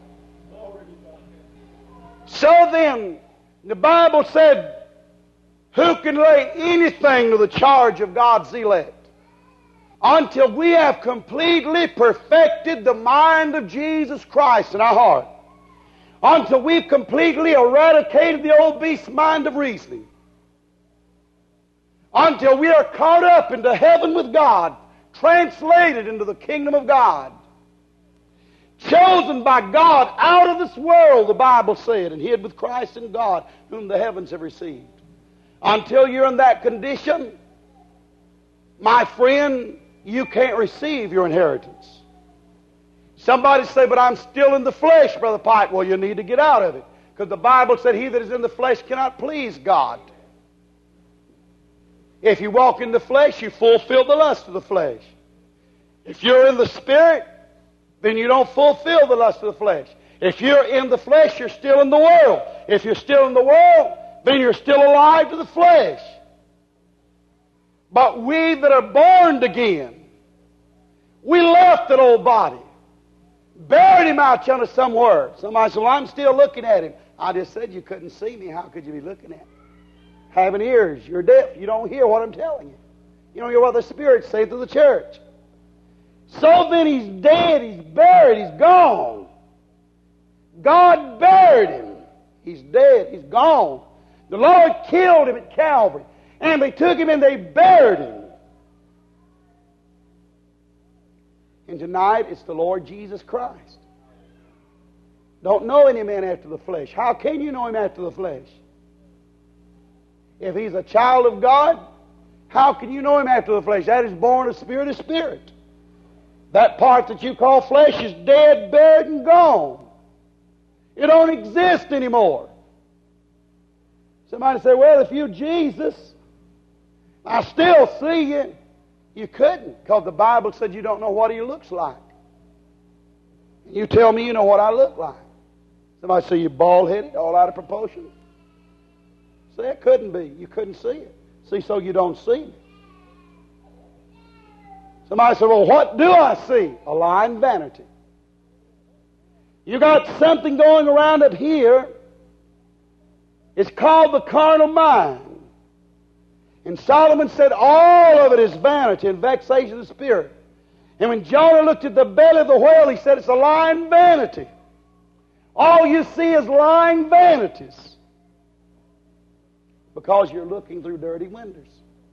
So then, the Bible said, who can lay anything to the charge of God's elect? Until we have completely perfected the mind of Jesus Christ in our heart. Until we've completely eradicated the old beast mind of reasoning. Until we are caught up into heaven with God, translated into the kingdom of God. chosen by God out of this world, the Bible said, and hid with Christ in God, whom the heavens have received. Until you're in that condition, my friend, you can't receive your inheritance. Somebody say, but I'm still in the flesh, Brother Pike. Well, you need to get out of it. Because the Bible said, he that is in the flesh cannot please God. If you walk in the flesh, you fulfill the lust of the flesh. If you're in the Spirit, then you don't fulfill the lust of the flesh. If you're in the flesh, you're still in the world. If you're still in the world, then you're still alive to the flesh. But we that are born again, we left that old body, buried him out yonder somewhere. Somebody said, well, I'm still looking at him. I just said you couldn't see me. How could you be looking at me? Having ears, you're deaf. You don't hear what I'm telling you. You don't hear what the Spirit says to the church. So then he's dead, he's buried, he's gone. God buried him. He's dead, he's gone. The Lord killed him at Calvary. And they took him and they buried him. And tonight it's the Lord Jesus Christ. Don't know any man after the flesh. How can you know him after the flesh? If he's a child of God, how can you know him after the flesh? That is born of spirit to spirit. That part that you call flesh is dead, buried, and gone. It don't exist anymore. Somebody say, well, if you're Jesus, I still see you. You couldn't, because the Bible said you don't know what he looks like. You tell me you know what I look like. Somebody say you're bald-headed, all out of proportion. Say it couldn't be. You couldn't see it. See, so you don't see me. Somebody said, well, what do I see? A lying vanity. You got something going around up here. It's called the carnal mind. And Solomon said all of it is vanity and vexation of the spirit. And when Jonah looked at the belly of the whale, he said it's a lying vanity. All you see is lying vanities. Because you're looking through dirty windows.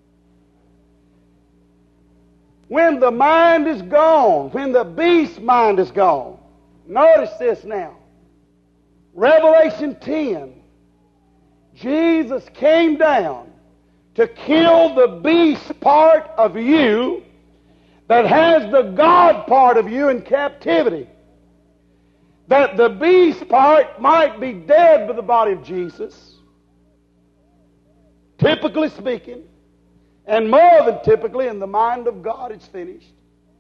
When the mind is gone, when the beast mind is gone, notice this now. Revelation 10, Jesus came down to kill the beast part of you that has the God part of you in captivity. That the beast part might be dead with the body of Jesus, typically speaking, and more than typically in the mind of God it's finished.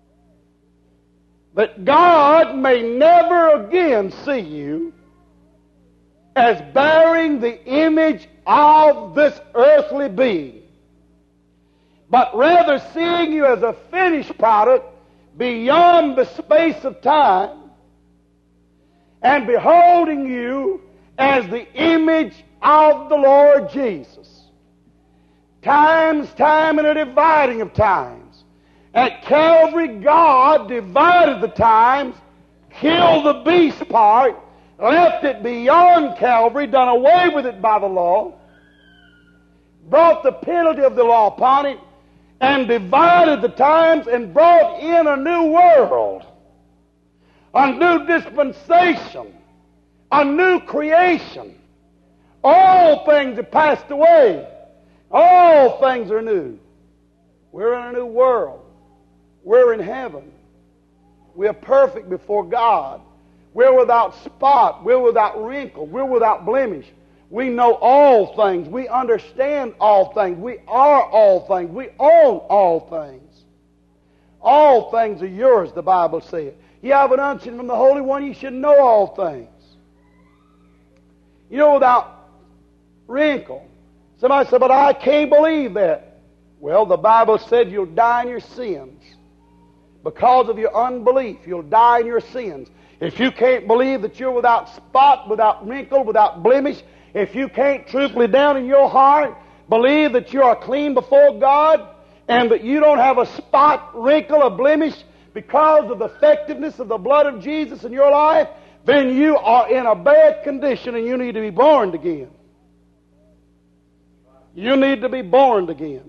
That God may never again see you as bearing the image of this earthly being, but rather seeing you as a finished product beyond the space of time and beholding you as the image of the Lord Jesus. Time and a dividing of times. At Calvary, God divided the times, killed the beast part, left it beyond Calvary, done away with it by the law, brought the penalty of the law upon it, and divided the times and brought in a new world, a new dispensation, a new creation. All things have passed away. All things are new. We're in a new world. We're in heaven. We're perfect before God. We're without spot. We're without wrinkle. We're without blemish. We know all things. We understand all things. We are all things. We own all things. All things are yours, the Bible says. You have an unction from the Holy One, you should know all things. You know, without wrinkle. Somebody said, but I can't believe that. Well, the Bible said you'll die in your sins. Because of your unbelief, you'll die in your sins. If you can't believe that you're without spot, without wrinkle, without blemish, if you can't truthfully down in your heart believe that you are clean before God and that you don't have a spot, wrinkle, or blemish because of the effectiveness of the blood of Jesus in your life, then you are in a bad condition and you need to be born again. You need to be born again.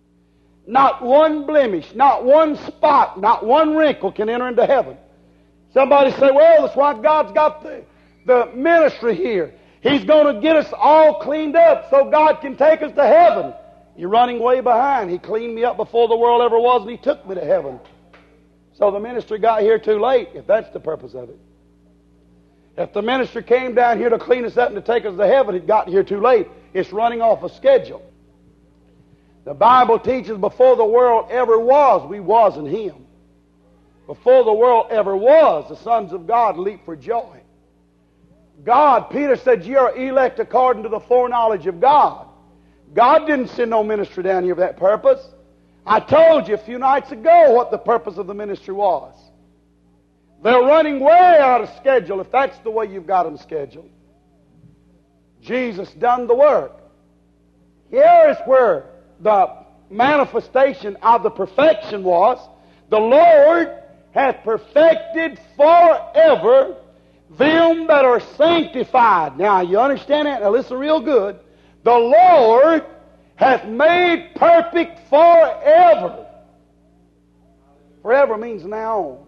Not one blemish, not one spot, not one wrinkle can enter into heaven. Somebody say, well, that's why God's got the ministry here. He's going to get us all cleaned up so God can take us to heaven. You're running way behind. He cleaned me up before the world ever was, and He took me to heaven. So the ministry got here too late, if that's the purpose of it. If the ministry came down here to clean us up and to take us to heaven, it got here too late. It's running off a schedule. The Bible teaches before the world ever was, we was in Him. Before the world ever was, the sons of God leaped for joy. God, Peter said, you are elect according to the foreknowledge of God. God didn't send no ministry down here for that purpose. I told you a few nights ago what the purpose of the ministry was. They're running way out of schedule if that's the way you've got them scheduled. Jesus done the work. Here is where the manifestation of the perfection was. The Lord hath perfected forever them that are sanctified. Now, you understand that? Now, listen real good. The Lord hath made perfect forever. Forever means now on.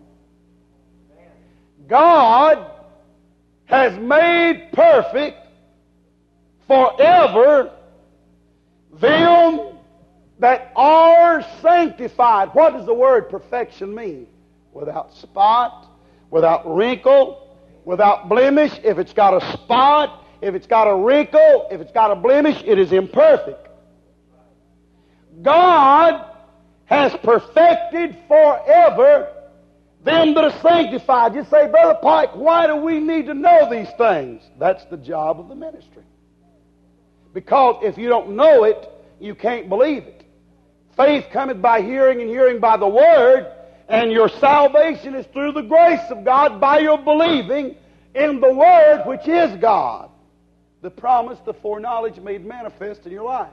God has made perfect forever them that are sanctified. What does the word perfection mean? Without spot, without wrinkle, without blemish. If it's got a spot, if it's got a wrinkle, if it's got a blemish, it is imperfect. God has perfected forever them that are sanctified. You say, Brother Pike, why do we need to know these things? That's the job of the ministry. Because if you don't know it, you can't believe it. Faith cometh by hearing, and hearing by the Word, and your salvation is through the grace of God by your believing in the Word, which is God. The promise, the foreknowledge made manifest in your life.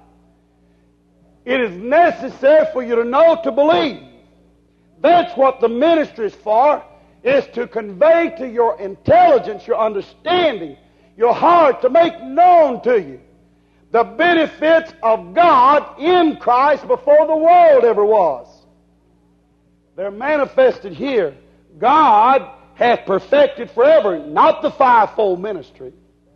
It is necessary for you to know to believe. That's what the ministry is for, is to convey to your intelligence, your understanding, your heart, to make known to you the benefits of God in Christ before the world ever was. They're manifested here. God hath perfected forever, not the fivefold ministry.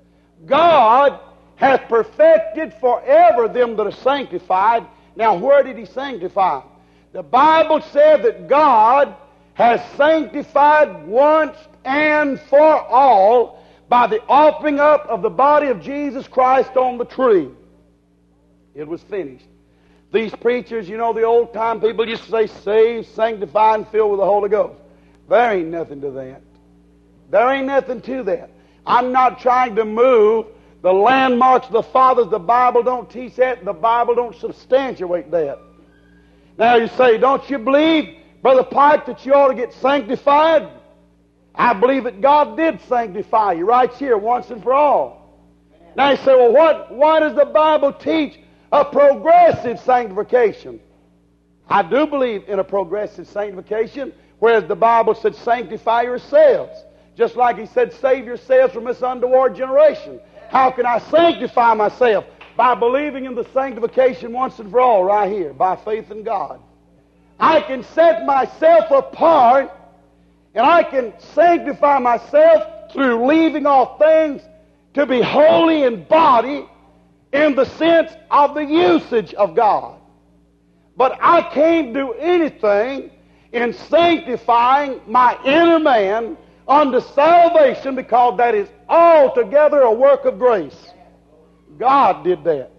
God hath perfected forever them that are sanctified. Now, where did He sanctify? The Bible said that God has sanctified once and for all by the offering up of the body of Jesus Christ on the tree. It was finished. These preachers, you know, the old-time people used to say, saved, sanctified, and filled with the Holy Ghost. There ain't nothing to that. There ain't nothing to that. I'm not trying to move the landmarks of the fathers. The Bible don't teach that. The Bible don't substantiate that. Now you say, don't you believe, Brother Pike, that you ought to get sanctified? I believe that God did sanctify you right here once and for all. Now you say, well, why does the Bible teach a progressive sanctification? I do believe in a progressive sanctification, whereas the Bible said sanctify yourselves. Just like He said, save yourselves from this untoward generation. How can I sanctify myself? By believing in the sanctification once and for all right here, by faith in God. I can set myself apart, and I can sanctify myself through leaving off things to be holy in body in the sense of the usage of God. But I can't do anything in sanctifying my inner man unto salvation, because that is altogether a work of grace. God did that.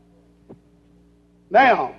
Now,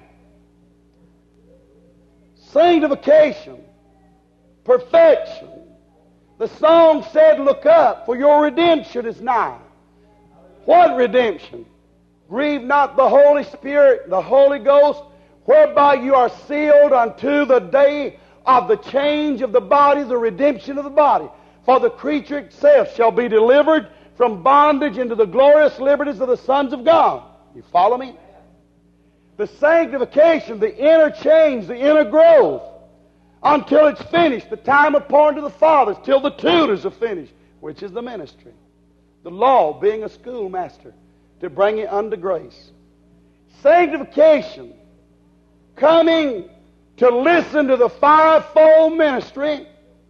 sanctification, perfection. The song said, look up, for your redemption is nigh. What redemption? Grieve not the Holy Spirit, the Holy Ghost, whereby you are sealed unto the day of the change of the body, the redemption of the body. For the creature itself shall be delivered from bondage into the glorious liberties of the sons of God. You follow me? The sanctification, the inner change, the inner growth, until it's finished, the time appointed to the fathers, till the tutors are finished, which is the ministry. The law being a schoolmaster to bring you unto grace. Sanctification, coming to listen to the fivefold ministry,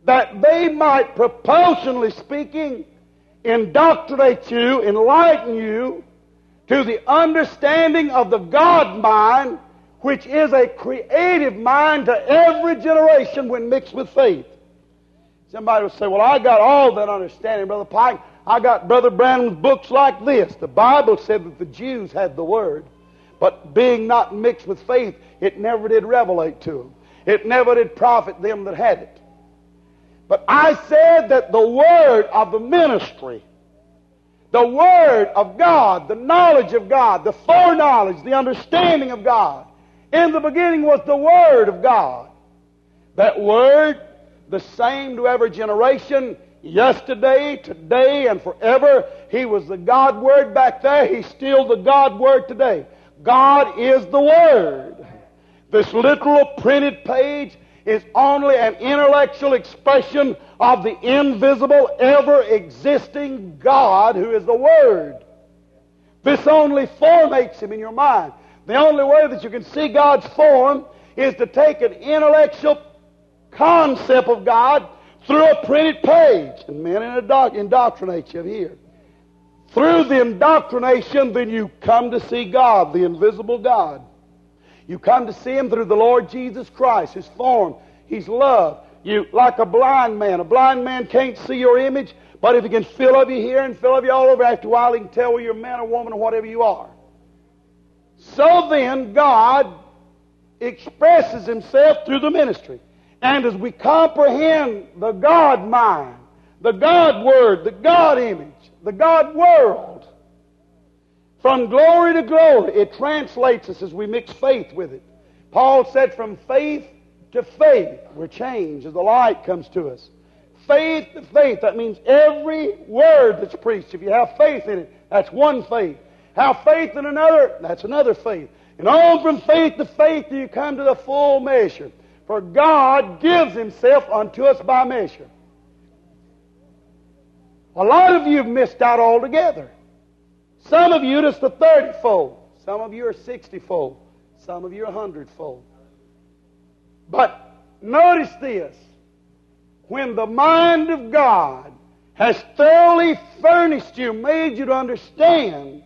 that they might, proportionally speaking, indoctrinate you, enlighten you to the understanding of the God mind, which is a creative mind to every generation when mixed with faith. Somebody will say, well, I got all that understanding, Brother Pike. I got Brother Branham's books like this. The Bible said that the Jews had the Word, but being not mixed with faith, it never did revelate to them. It never did profit them that had it. But I said that the Word of the ministry, the Word of God, the knowledge of God, the foreknowledge, the understanding of God, in the beginning was the Word of God. That Word, the same to every generation, yesterday, today, and forever. He was the God Word back there. He's still the God Word today. God is the Word. This literal printed page is only an intellectual expression of the invisible, ever-existing God who is the Word. This only formates Him in your mind. The only way that you can see God's form is to take an intellectual concept of God through a printed page. And men indoctrinate you here. Through the indoctrination, then you come to see God, the invisible God. You come to see Him through the Lord Jesus Christ, His form, His love. You, like a blind man can't see your image, but if he can fill of you here and fill of you all over, after a while he can tell whether you're a man or woman or whatever you are. So then, God expresses Himself through the ministry. And as we comprehend the God mind, the God Word, the God image, the God world, from glory to glory, it translates us as we mix faith with it. Paul said from faith to faith, we're changed as the light comes to us. Faith to faith, that means every word that's preached. If you have faith in it, that's one faith. Have faith in another, that's another faith. And on from faith to faith till you come to the full measure. For God gives Himself unto us by measure. A lot of you have missed out altogether. Some of you, just the 30-fold. Some of you are 60-fold. Some of you are 100-fold. But notice this. When the mind of God has thoroughly furnished you, made you to understand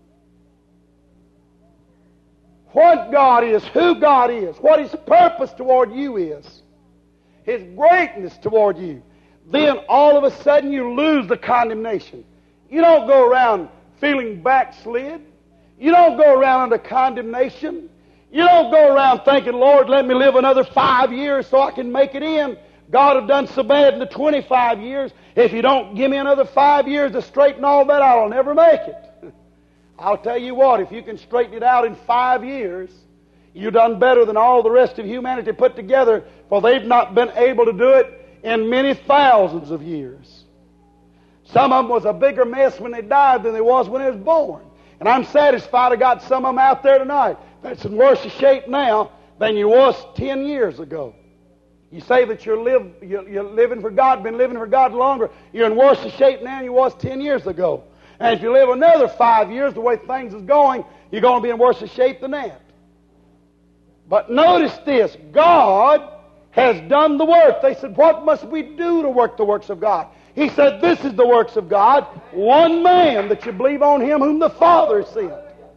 what God is, who God is, what His purpose toward you is, His greatness toward you, then all of a sudden you lose the condemnation. You don't go around feeling backslid. You don't go around under condemnation. You don't go around thinking, Lord, let me live another 5 years so I can make it in. God have done so bad in the 25 years. If you don't give me another 5 years to straighten all that out, I'll never make it. I'll tell you what, if you can straighten it out in 5 years, you've done better than all the rest of humanity put together, for they've not been able to do it in many thousands of years. Some of them was a bigger mess when they died than they was when they was born. And I'm satisfied I got some of them out there tonight that's in worse shape now than you was 10 years ago. You say that you're living for God, been living for God longer. You're in worse shape now than you was 10 years ago. And if you live another 5 years, the way things is going, you're going to be in worse shape than that. But notice this. God has done the work. They said, what must we do to work the works of God? He said, this is the works of God. One man, that you believe on Him whom the Father sent.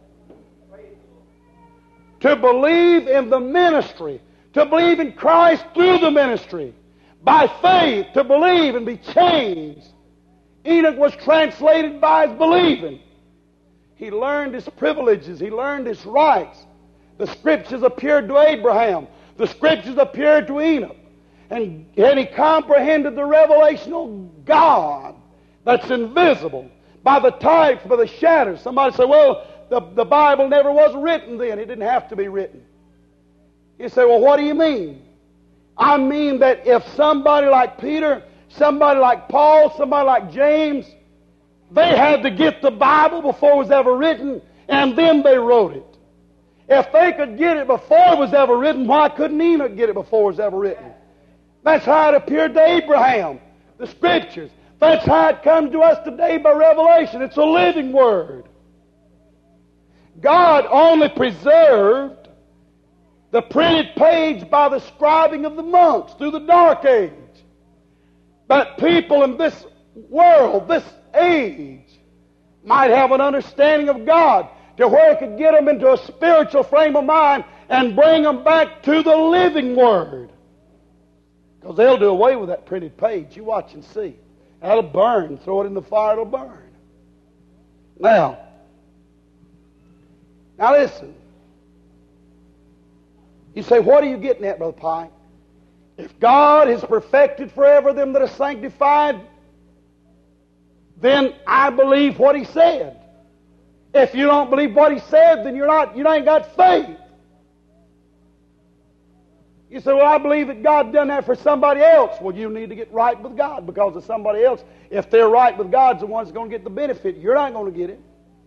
To believe in the ministry. To believe in Christ through the ministry. By faith, to believe and be changed. Enoch was translated by his believing. He learned his privileges. He learned his rights. The Scriptures appeared to Abraham. The Scriptures appeared to Enoch. And he comprehended the revelational God that's invisible by the types, by the shadows. Somebody say, well, the Bible never was written then. It didn't have to be written. You say, well, what do you mean? I mean that if somebody like Peter, somebody like Paul, somebody like James, they had to get the Bible before it was ever written, and then they wrote it. If they could get it before it was ever written, why couldn't Enoch get it before it was ever written? That's how it appeared to Abraham, the Scriptures. That's how it comes to us today by revelation. It's a living Word. God only preserved the printed page by the scribing of the monks through the Dark Age. that people in this world, this age, might have an understanding of God to where it could get them into a spiritual frame of mind and bring them back to the living Word. Because they'll do away with that printed page. You watch and see. That'll burn. Throw it in the fire, it'll burn. Now listen. You say, what are you getting at, Brother Pike? If God has perfected forever them that are sanctified, then I believe what He said. If you don't believe what He said, then you ain't got faith. You say, well, I believe that God done that for somebody else. Well, you need to get right with God, because of somebody else, if they're right with God, is the one's going to get the benefit. You're not going to get it.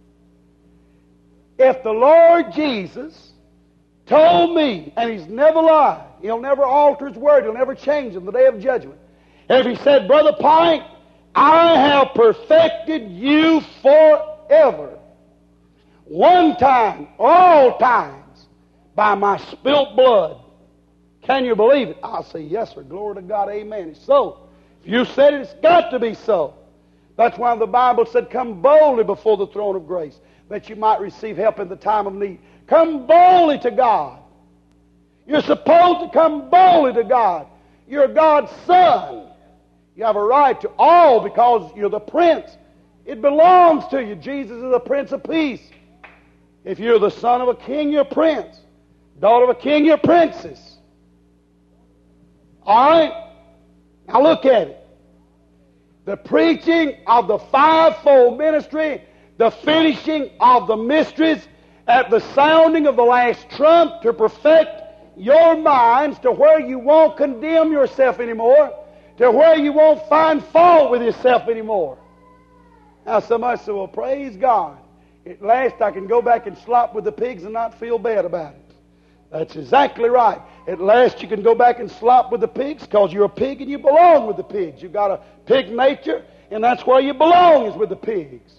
If the Lord Jesus told me, and He's never lied, He'll never alter His word, He'll never change on the day of judgment. If He said, Brother Pike, I have perfected you forever, one time, all times, by my spilt blood. Can you believe it? I'll say, yes, sir. Glory to God. Amen. It's so. If you said it, it's got to be so. That's why the Bible said, come boldly before the throne of grace, that you might receive help in the time of need. Come boldly to God. You're supposed to come boldly to God. You're God's son. You have a right to all because you're the prince. It belongs to you. Jesus is the Prince of Peace. If you're the son of a king, you're a prince. Daughter of a king, you're a princess. All right? Now look at it. The preaching of the fivefold ministry, the finishing of the mysteries at the sounding of the last trump to perfect your minds to where you won't condemn yourself anymore, to where you won't find fault with yourself anymore. Now somebody said, well, praise God. At last I can go back and slop with the pigs and not feel bad about it. That's exactly right. At last you can go back and slop with the pigs because you're a pig and you belong with the pigs. You've got a pig nature, and that's where you belong, is with the pigs.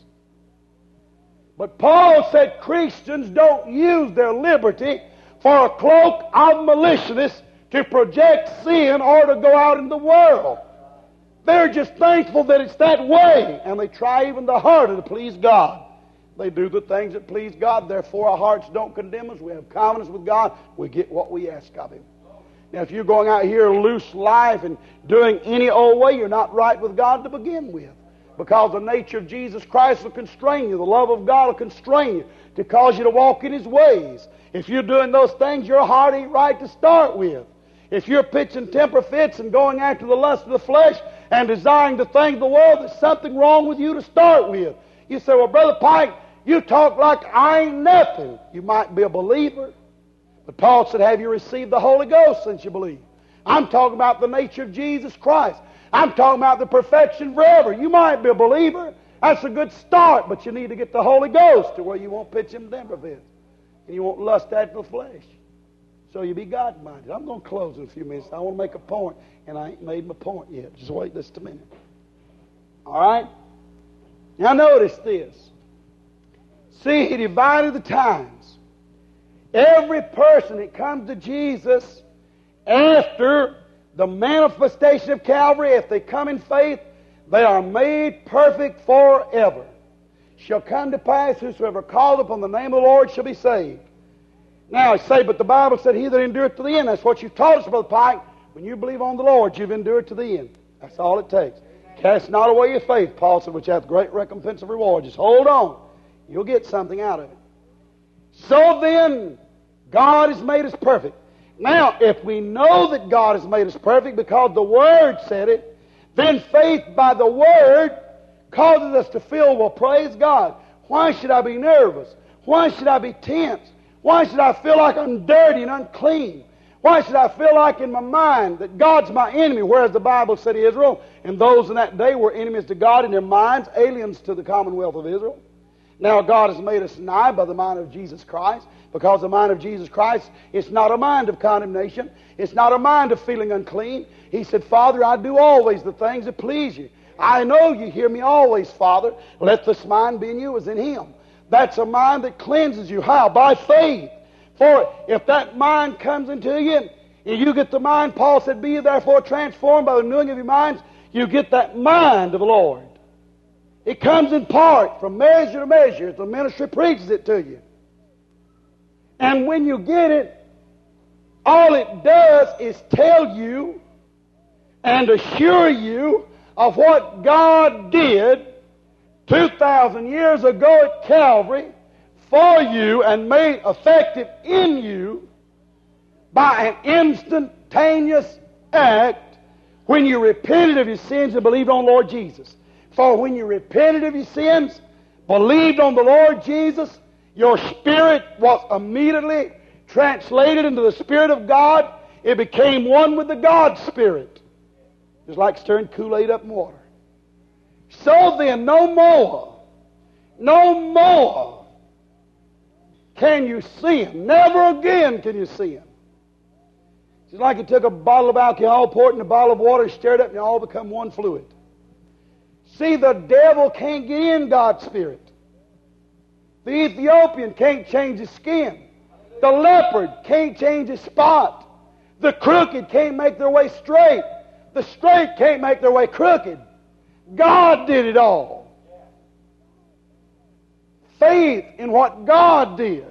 But Paul said Christians don't use their liberty for a cloak of maliciousness to project sin or to go out in the world. They're just thankful that it's that way, and they try even the harder to please God. They do the things that please God. Therefore, our hearts don't condemn us. We have confidence with God. We get what we ask of Him. Now, if you're going out here a loose life and doing any old way, you're not right with God to begin with. Because the nature of Jesus Christ will constrain you. The love of God will constrain you to cause you to walk in His ways. If you're doing those things, your heart ain't right to start with. If you're pitching temper fits and going after the lust of the flesh and desiring the things of the world, there's something wrong with you to start with. You say, well, Brother Pike, you talk like I ain't nothing. You might be a believer. But Paul said, have you received the Holy Ghost since you believe? I'm talking about the nature of Jesus Christ. I'm talking about the perfection forever. You might be a believer. That's a good start, but you need to get the Holy Ghost to where you won't pitch them temper fits. And you won't lust after the flesh. So you be God-minded. I'm going to close in a few minutes. I want to make a point, and I ain't made my point yet. Just wait just a minute. All right? Now notice this. See, He divided the times. Every person that comes to Jesus after the manifestation of Calvary, if they come in faith, they are made perfect forever. Shall come to pass, whosoever calleth upon the name of the Lord shall be saved. Now, I say, but the Bible said, he that endureth to the end. That's what you've taught us, Brother Pike. When you believe on the Lord, you've endured to the end. That's all it takes. Cast not away your faith, Paul said, which hath great recompense of reward. Just hold on. You'll get something out of it. So then, God has made us perfect. Now, if we know that God has made us perfect because the Word said it, then faith by the Word causes us to feel, well, praise God. Why should I be nervous? Why should I be tense? Why should I feel like I'm dirty and unclean? Why should I feel like in my mind that God's my enemy, whereas the Bible said Israel and those in that day were enemies to God in their minds, aliens to the commonwealth of Israel? Now God has made us nigh by the mind of Jesus Christ, because the mind of Jesus Christ is not a mind of condemnation. It's not a mind of feeling unclean. He said, Father, I do always the things that please you. I know you hear me always, Father. Let this mind be in you as in Him. That's a mind that cleanses you. How? By faith. For if that mind comes into you, and you get the mind, Paul said, be ye therefore transformed by the renewing of your minds, You get that mind of the Lord. It comes in part from measure to measure as the ministry preaches it to you. And when you get it, all it does is tell you and assure you of what God did 2,000 years ago at Calvary for you and made effective in you by an instantaneous act when you repented of your sins and believed on Lord Jesus. For when you repented of your sins, believed on the Lord Jesus, your spirit was immediately translated into the Spirit of God. It became one with the God Spirit. Just like stirring Kool-Aid up in water. So then, no more can you sin. Never again can you sin. It's like you took a bottle of alcohol, poured it in a bottle of water, stirred it up, and it all become one fluid. See, the devil can't get in God's Spirit. The Ethiopian can't change his skin. The leopard can't change his spot. The crooked can't make their way straight. The straight can't make their way crooked. God did it all. Faith in what God did.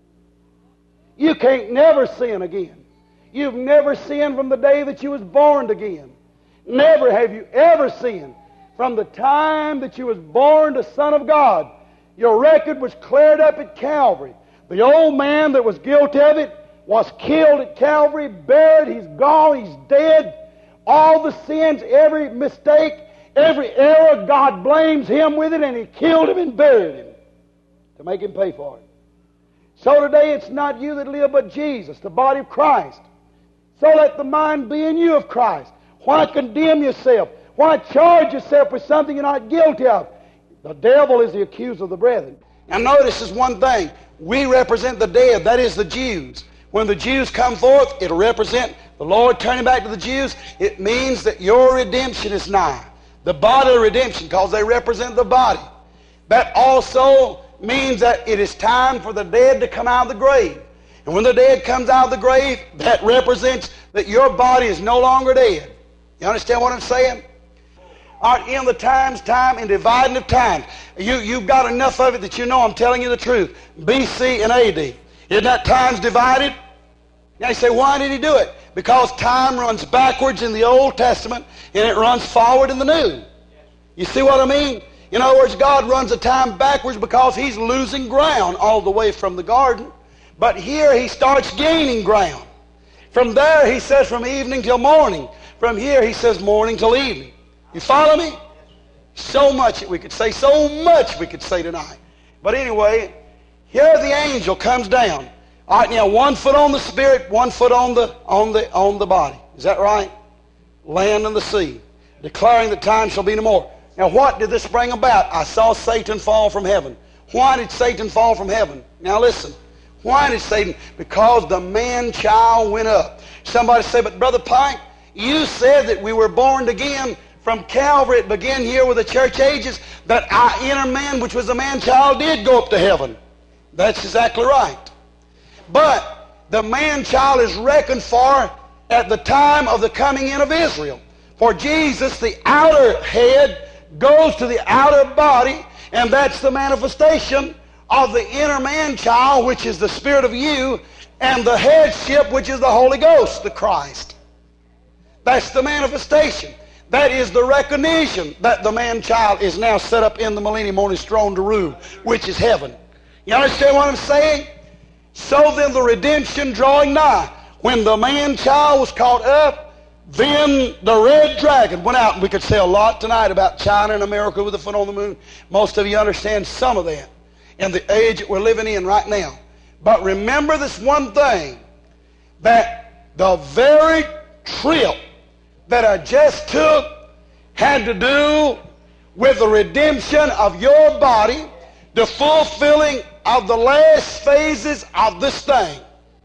You can't never sin again. You've never sinned from the day that you was born again. Never have you ever sinned. From the time that you was born the Son of God, your record was cleared up at Calvary. The old man that was guilty of it was killed at Calvary, buried, he's gone, he's dead. All the sins, every mistake, every error, God blames him with it, and he killed him and buried him to make him pay for it. So today it's not you that live, but Jesus, the body of Christ. So let the mind be in you of Christ. Why condemn yourself? Why charge yourself with something you're not guilty of? The devil is the accuser of the brethren. Now notice this one thing. We represent the dead, that is the Jews. When the Jews come forth, it'll represent the Lord turning back to the Jews. It means that your redemption is nigh. The bodily redemption, because they represent the body. That also means that it is time for the dead to come out of the grave. And when the dead comes out of the grave, that represents that your body is no longer dead. You understand what I'm saying? All right, in the time, and dividing of time. You've got enough of it that you know I'm telling you the truth. BC and AD. Isn't that time's divided? Now you say, why did he do it? Because time runs backwards in the Old Testament and it runs forward in the New. You see what I mean? In other words, God runs the time backwards because he's losing ground all the way from the garden. But here he starts gaining ground. From there he says from evening till morning. From here he says morning till evening. You follow me? So much that we could say, tonight. But anyway, here the angel comes down. All right, now 1 foot on the spirit, 1 foot on the body. Is that right? Land and the sea, declaring that time shall be no more. Now what did this bring about? I saw Satan fall from heaven. Why did Satan fall from heaven? Now listen. Why did Satan? Because the man-child went up. Somebody say, but Brother Pike, you said that we were born again from Calvary. It began here with the church ages, that our inner man, which was the man-child, did go up to heaven. That's exactly right. But the man-child is reckoned for at the time of the coming in of Israel. For Jesus, the outer head, goes to the outer body, and that's the manifestation of the inner man-child, which is the spirit of you, and the headship, which is the Holy Ghost, the Christ. That's the manifestation. That is the recognition that the man-child is now set up in the millennium on his throne to rule, which is heaven. You understand what I'm saying? So then the redemption drawing nigh. When the man-child was caught up, then the red dragon went out. And we could say a lot tonight about China and America with the foot on the moon. Most of you understand some of that in the age that we're living in right now. But remember this one thing, that the very trip that I just took had to do with the redemption of your body, the fulfilling of the last phases of this thing.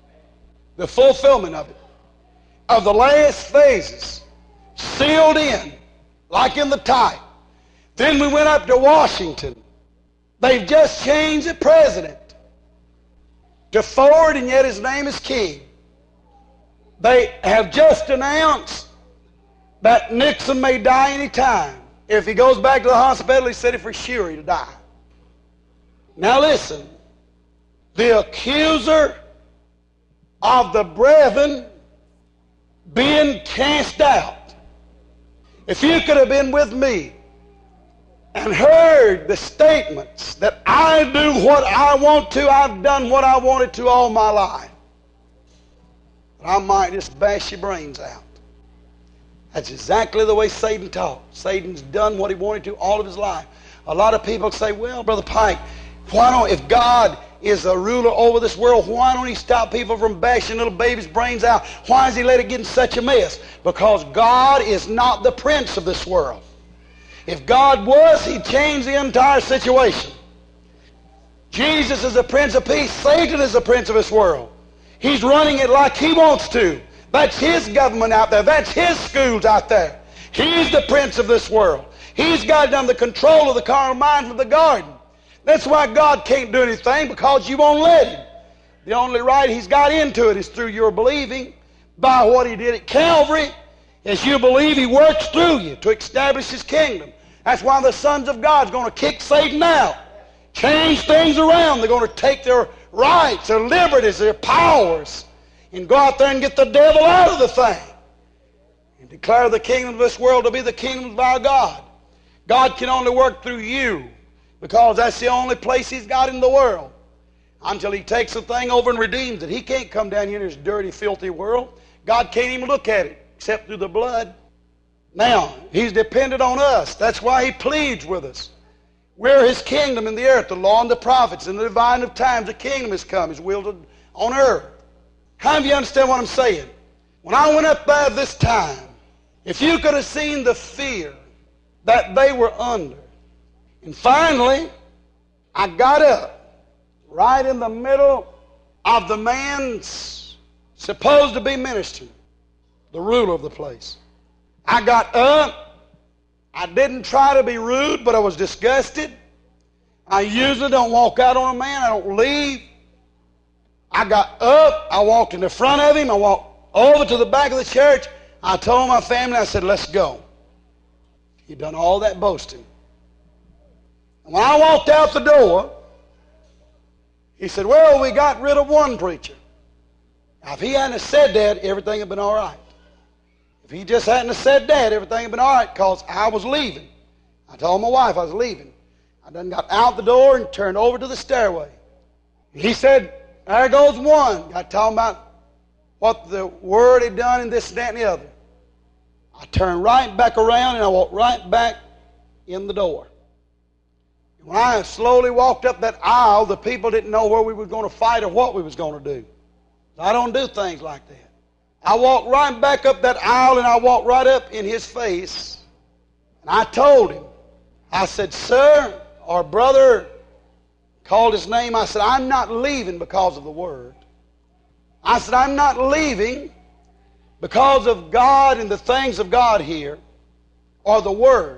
The fulfillment of it. Of the last phases. Sealed in, like in the type. Then we went up to Washington. They've just changed the president to Ford, and yet his name is King. They have just announced that Nixon may die any time. If he goes back to the hospital, he said it for sure he'll die. Now listen, the accuser of the brethren being cast out. If you could have been with me and heard the statements that I do what I want to, I've done what I wanted to all my life, I might just bash your brains out. That's exactly the way Satan talks. Satan's done what he wanted to all of his life. A lot of people say, well, Brother Pike, why don't, if God is a ruler over this world, why don't he stop people from bashing little babies' brains out? Why does he let it get in such a mess? Because God is not the prince of this world. If God was, he'd change the entire situation. Jesus is the Prince of Peace. Satan is the prince of this world. He's running it like he wants to. That's his government out there. That's his schools out there. He's the prince of this world. He's got under control of the carnal mind from the garden. That's why God can't do anything, because you won't let him. The only right he's got into it is through your believing by what he did at Calvary. As you believe, he works through you to establish his kingdom. That's why the sons of God's going to kick Satan out, change things around. They're going to take their rights, their liberties, their powers, and go out there and get the devil out of the thing and declare the kingdom of this world to be the kingdom of our God. God can only work through you, because that's the only place he's got in the world. Until he takes the thing over and redeems it. He can't come down here in this dirty, filthy world. God can't even look at it except through the blood. Now, he's dependent on us. That's why he pleads with us. We're his kingdom in the earth, the law and the prophets. In the divine of times, the kingdom has come, his will on earth. How do you understand what I'm saying? When I went up there this time, if you could have seen the fear that they were under. And finally, I got up right in the middle of the man's supposed to be ministering, the ruler of the place. I got up. I didn't try to be rude, but I was disgusted. I usually don't walk out on a man. I don't leave. I got up. I walked in the front of him. I walked over to the back of the church. I told my family, I said, let's go. He'd done all that boasting. And when I walked out the door, he said, well, we got rid of one preacher. Now, if he hadn't said that, everything had been all right. If he just hadn't said that, everything had been all right, because I was leaving. I told my wife I was leaving. I done got out the door and turned over to the stairway. He said, there goes one. Got talking about what the word had done and this and that and the other. I turned right back around and I walked right back in the door. When I slowly walked up that aisle, the people didn't know where we were going to fight or what we was going to do. I don't do things like that. I walked right back up that aisle and I walked right up in his face. And I told him, I said, sir, or brother, called his name. I said, I'm not leaving because of the word. I said, I'm not leaving because of God and the things of God here, or the word.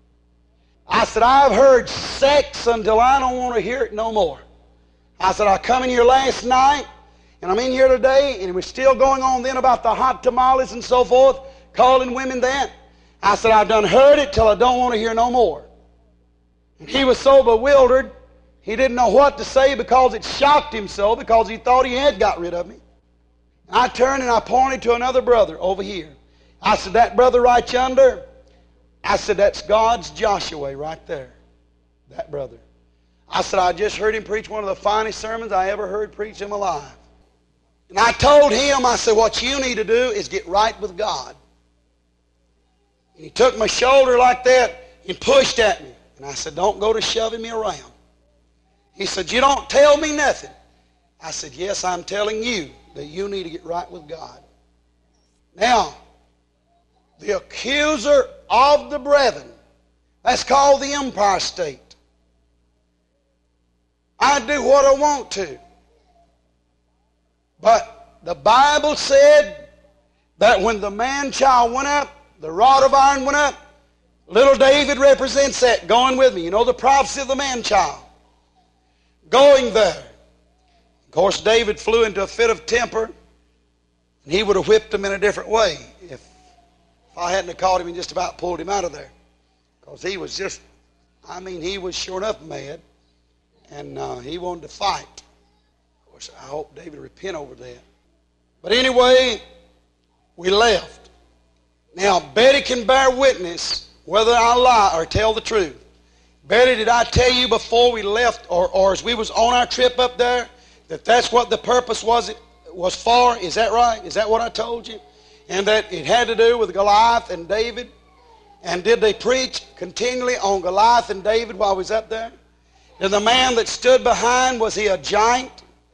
I said, I've heard sex until I don't want to hear it no more. I said, I come in here last night, and I'm in here today, and it was still going on then about the hot tamales and so forth, calling women that. I said, I've done heard it till I don't want to hear no more. And he was so bewildered, he didn't know what to say, because it shocked him so, because he thought he had got rid of me. And I turned and I pointed to another brother over here. I said, that brother right yonder, I said, that's God's Joshua right there. That brother. I said, I just heard him preach one of the finest sermons I ever heard preached in my life. And I told him, I said, what you need to do is get right with God. And he took my shoulder like that and pushed at me. And I said, don't go to shoving me around. He said, you don't tell me nothing. I said, yes, I'm telling you that you need to get right with God. Now, the accuser of the brethren, that's called the Empire State. I do what I want to. But the Bible said that when the man-child went up, the rod of iron went up, little David represents that, going with me. You know the prophecy of the man-child. Going there. Of course, David flew into a fit of temper, and he would have whipped him in a different way if If I hadn't have caught him and just about pulled him out of there. Because he was just, he was sure enough mad. And he wanted to fight. Of course, I hope David would repent over that. But anyway, we left. Now, Betty can bear witness whether I lie or tell the truth. Betty, did I tell you before we left or as we was on our trip up there that that's what the purpose was for? Is that right? Is that what I told you? And that it had to do with Goliath and David? And did they preach continually on Goliath and David while we was up there? And the man that stood behind, was he a giant?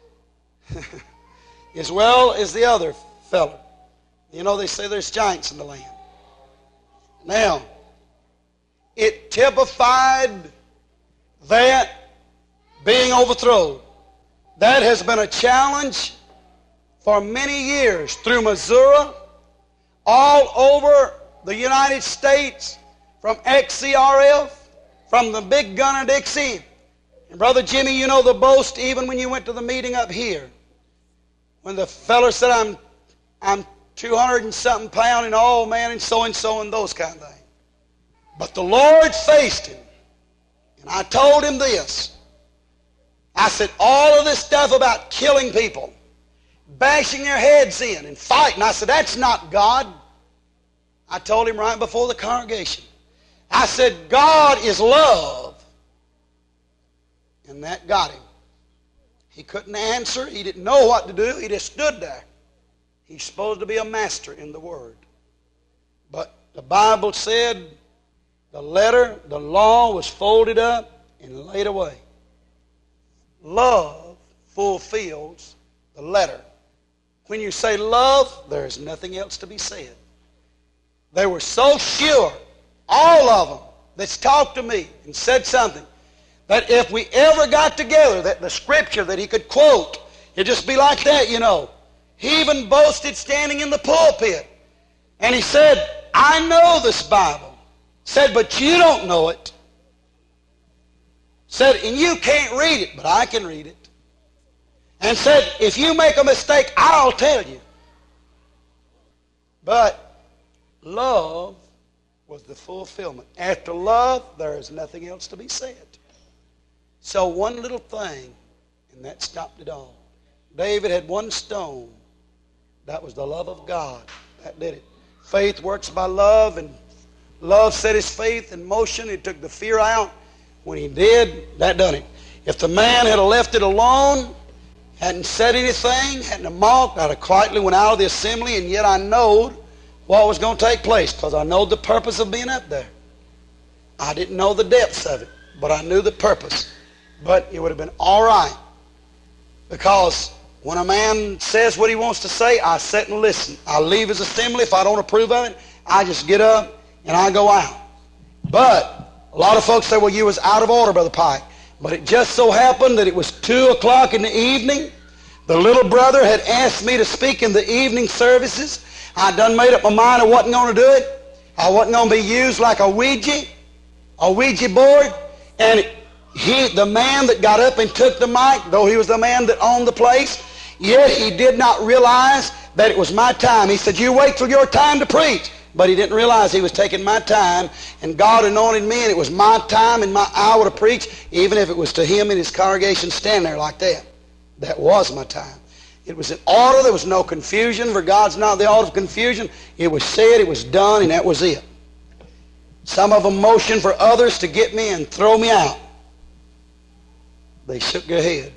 As well as the other fellow. You know, they say there's giants in the land. Now, it typified that being overthrown. That has been a challenge for many years through Missouri, all over the United States, from XCRF, from the big gun of Dixie. And Brother Jimmy, you know the boast even when you went to the meeting up here. When the feller said, I'm 200 and something pound and all man and so and those kind of things. But the Lord faced him. And I told him this. I said, all of this stuff about killing people, bashing their heads in and fighting, I said, that's not God. I told him right before the congregation. I said, God is love. And that got him. He couldn't answer. He didn't know what to do. He just stood there. He's supposed to be a master in the Word. But the Bible said the law was folded up and laid away. Love fulfills the letter. When you say love, there is nothing else to be said. They were so sure, all of them that's talked to me and said something, that if we ever got together, that the scripture that he could quote, it'd just be like that, you know. He even boasted standing in the pulpit. And he said, I know this Bible. Said, but you don't know it. Said, and you can't read it, but I can read it. And said, if you make a mistake, I'll tell you. But love was the fulfillment. After love, there is nothing else to be said. So one little thing, and that stopped it all. David had one stone. That was the love of God. That did it. Faith works by love, and love set his faith in motion. It took the fear out. When he did, that done it. If the man had left it alone, hadn't said anything, hadn't mocked, I'd have quietly went out of the assembly, and yet I knowed what was going to take place because I know the purpose of being up there. I didn't know the depths of it, but I knew the purpose. But it would have been all right because when a man says what he wants to say, I sit and listen. I leave his assembly. If I don't approve of it, I just get up and I go out. But a lot of folks say, well, you was out of order, Brother Pike. But it just so happened that it was 2 o'clock in the evening. The little brother had asked me to speak in the evening services. I done made up my mind I wasn't going to do it. I wasn't going to be used like a Ouija board. And the man that got up and took the mic, though he was the man that owned the place, yet he did not realize that it was my time. He said, you wait till your time to preach. But he didn't realize he was taking my time, and God anointed me, and it was my time and my hour to preach, even if it was to him and his congregation standing there like that. That was my time. It was in order. There was no confusion, for God's not the author of confusion. It was said, it was done, and that was it. Some of them motioned for others to get me and throw me out. They shook their head.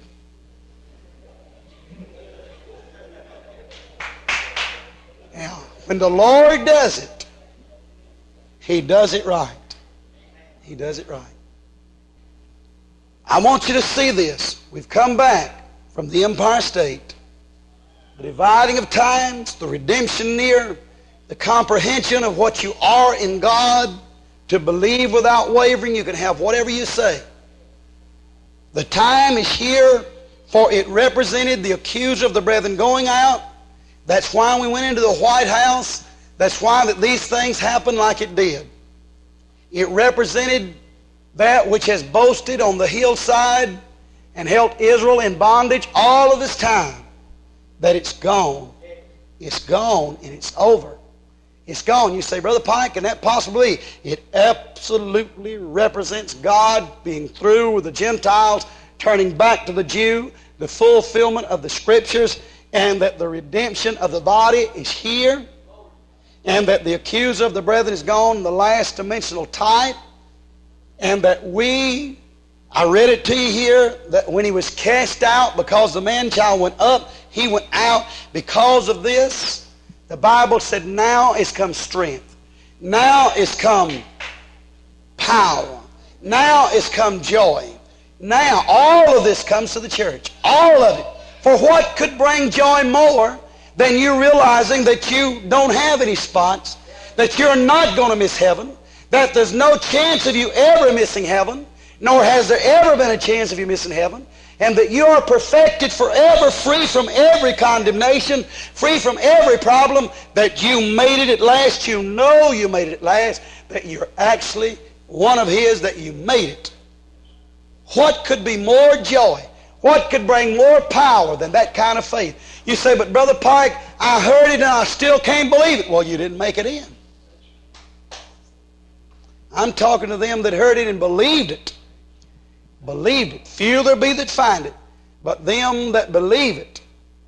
Now, when the Lord does it, he does it right. He does it right. I want you to see this. We've come back from the Empire State. The dividing of times, the redemption near, the comprehension of what you are in God, to believe without wavering. You can have whatever you say. The time is here, for it represented the accuser of the brethren going out. That's why we went into the White House. That's why that these things happened like it did. It represented that which has boasted on the hillside and held Israel in bondage all of this time, that it's gone. It's gone and it's over. It's gone. You say, Brother Pike, can that possibly be? It absolutely represents God being through with the Gentiles, turning back to the Jew, the fulfillment of the Scriptures, and that the redemption of the body is here, and that the accuser of the brethren is gone, the last dimensional type, and that I read it to you here, that when he was cast out, because the man-child went up, he went out. Because of this, the Bible said, now is come strength. Now is come power. Now is come joy. Now, all of this comes to the church. All of it. For what could bring joy more than you realizing that you don't have any spots, that you're not going to miss heaven, that there's no chance of you ever missing heaven, nor has there ever been a chance of you missing heaven, and that you are perfected forever, free from every condemnation, free from every problem, that you made it at last. You know you made it at last, that you're actually one of His, that you made it. What could be more joy? What could bring more power than that kind of faith? You say, but Brother Pike, I heard it and I still can't believe it. Well, you didn't make it in. I'm talking to them that heard it and believed it. Believed it. Few there be that find it, but them that believe it.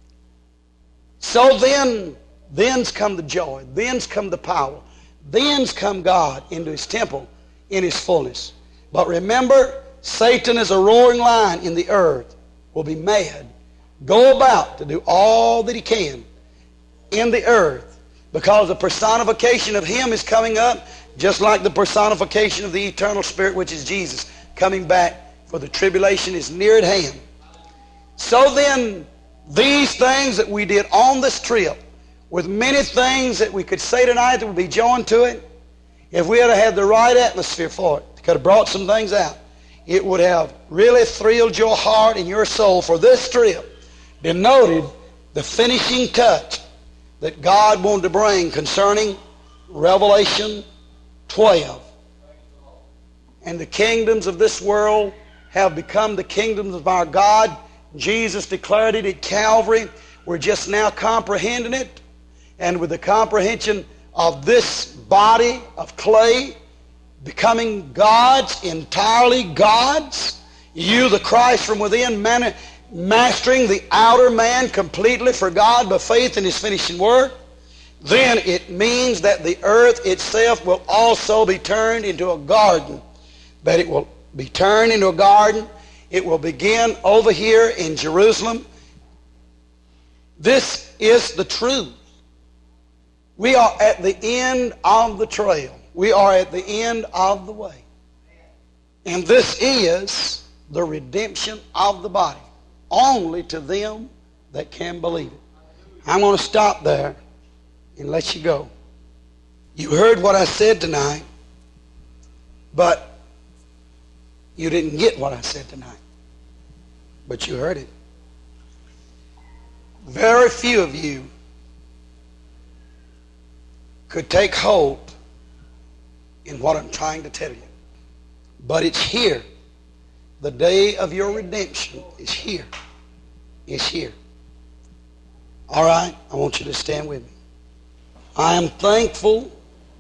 So then's come the joy, then's come the power, then's come God into His temple in His fullness. But remember, Satan is a roaring lion in the earth, will be mad, go about to do all that he can in the earth, because the personification of him is coming up, just like the personification of the eternal Spirit, which is Jesus, coming back, for the tribulation is near at hand. So then, these things that we did on this trip, with many things that we could say tonight that would be joined to it, if we had had the right atmosphere for it, could have brought some things out, it would have really thrilled your heart and your soul, for this trip denoted the finishing touch that God wanted to bring concerning Revelation 12. And the kingdoms of this world have become the kingdoms of our God. Jesus declared it at Calvary. We're just now comprehending it. And with the comprehension of this body of clay becoming God's, entirely God's, you, the Christ from within, mastering the outer man completely for God by faith in His finishing work, then it means that the earth itself will also be turned into a garden. That it will be turned into a garden. It will begin over here in Jerusalem. This is the truth. We are at the end of the trail. We are at the end of the way. And this is the redemption of the body, only to them that can believe it. I'm going to stop there and let you go. You heard what I said tonight, but you didn't get what I said tonight. But you heard it. Very few of you could take hold in what I'm trying to tell you. But it's here. The day of your redemption is here. It's here. All right? I want you to stand with me. I am thankful.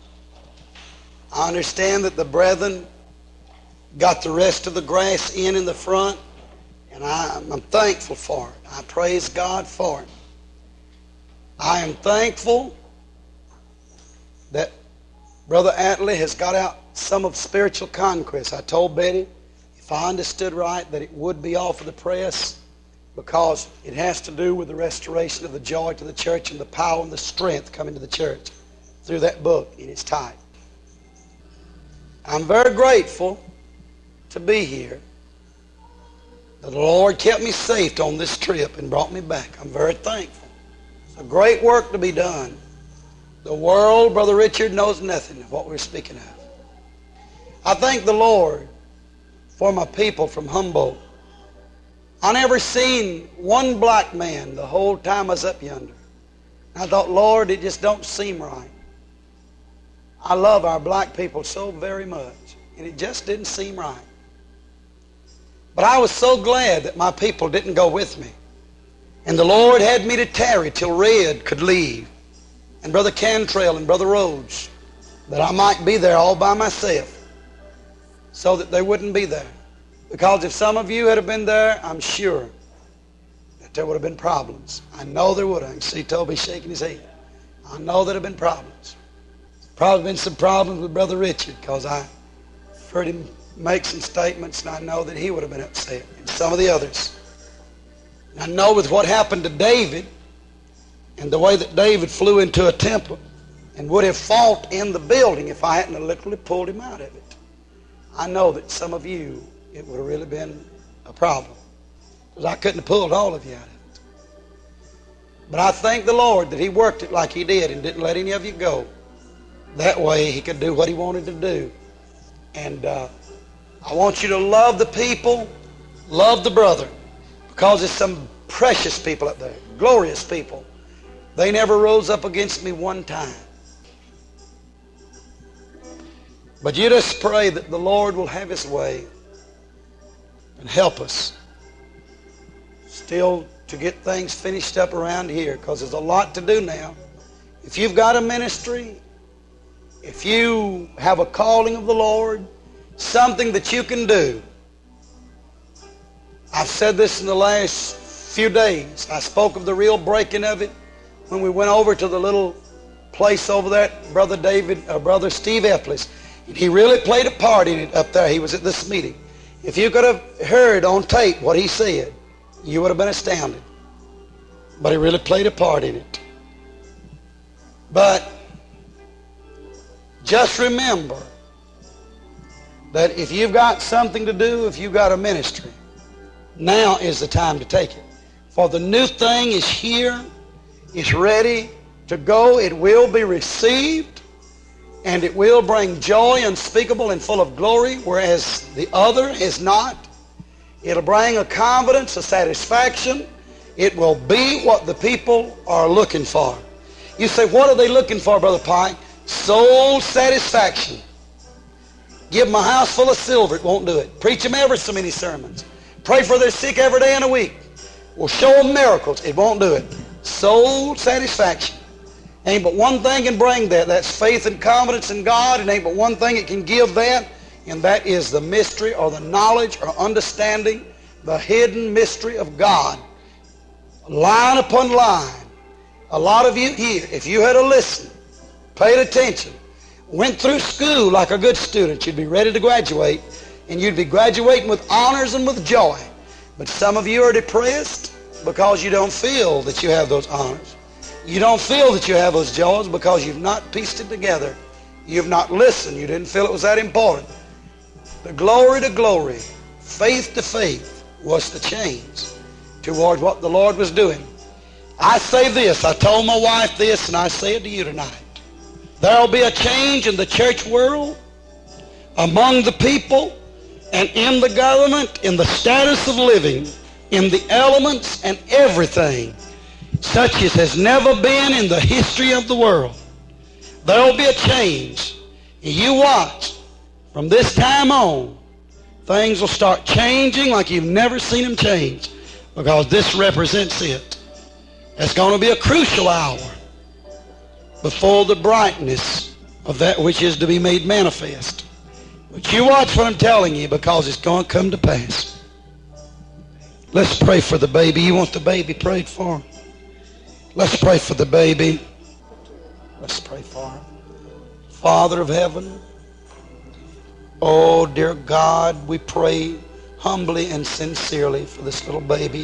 I understand that the brethren got the rest of the grass in the front, and I'm thankful for it. I praise God for it. I am thankful that Brother Atlee has got out some of spiritual conquest. I told Betty, if I understood right, that it would be off of the press, because it has to do with the restoration of the joy to the church and the power and the strength coming to the church through that book in its type. I'm very grateful to be here. The Lord kept me safe on this trip and brought me back. I'm very thankful. It's a great work to be done. The world, Brother Richard, knows nothing of what we're speaking of. I thank the Lord for my people from Humboldt. I never seen one black man the whole time I was up yonder. I thought, Lord, it just don't seem right. I love our black people so very much, and it just didn't seem right. But I was so glad that my people didn't go with me. And the Lord had me to tarry till Red could leave. and Brother Cantrell and Brother Rhodes, that I might be there all by myself so that they wouldn't be there. Because if some of you had been there, I'm sure that there would have been problems. I know there would have. I can see Toby shaking his head. I know there have been problems. Probably been some problems with Brother Richard, because I heard him make some statements, and I know that he would have been upset, and some of the others. And I know with what happened to David, and the way that David flew into a temple and would have fought in the building if I hadn't literally pulled him out of it. I know that some of you, it would have really been a problem, because I couldn't have pulled all of you out of it. But I thank the Lord that he worked it like he did and didn't let any of you go. That way he could do what he wanted to do. And I want you to love the people, love the brother, because there's some precious people up there, glorious people. They never rose up against me one time. But you just pray that the Lord will have his way and help us still to get things finished up around here, because there's a lot to do now. If you've got a ministry, if you have a calling of the Lord, something that you can do. I've said this in the last few days. I spoke of the real breaking of it when we went over to the little place over there, Brother Steve Eplis. And he really played a part in it up there. He was at this meeting. If you could have heard on tape what he said, you would have been astounded. But he really played a part in it. But just remember that if you've got something to do, if you've got a ministry, now is the time to take it. For the new thing is here, it's ready to go. It will be received, and it will bring joy unspeakable and full of glory, whereas the other is not. It'll bring a confidence, a satisfaction. It will be what the people are looking for. You say, what are they looking for, Brother Pike? Soul satisfaction. Give them a house full of silver, it won't do it. Preach them ever so many sermons. Pray for their sick every day in a week. We'll show them miracles, it won't do it. Soul satisfaction. Ain't but one thing can bring that. That's faith and confidence in God. And ain't but one thing it can give that, and that is the mystery or the knowledge or understanding, the hidden mystery of God. Line upon line. A lot of you here, if you had to listen, paid attention, went through school like a good student, you'd be ready to graduate, and you'd be graduating with honors and with joy. But some of you are depressed because you don't feel that you have those honors. You don't feel that you have those joys because you've not pieced it together. You've not listened. You didn't feel it was that important. The glory to glory, faith to faith was the change toward what the Lord was doing. I say this, I told my wife this, and I say it to you tonight. There will be a change in the church world, among the people, and in the government, in the status of living, in the elements and everything, such as has never been in the history of the world. There will be a change. And you watch, from this time on, things will start changing like you've never seen them change, because this represents it. It's going to be a crucial hour before the brightness of that which is to be made manifest. But you watch what I'm telling you, because it's going to come to pass. Let's pray for the baby. You want the baby prayed for? Let's pray for the baby. Let's pray for him. Father of heaven, oh dear God, we pray humbly and sincerely for this little baby.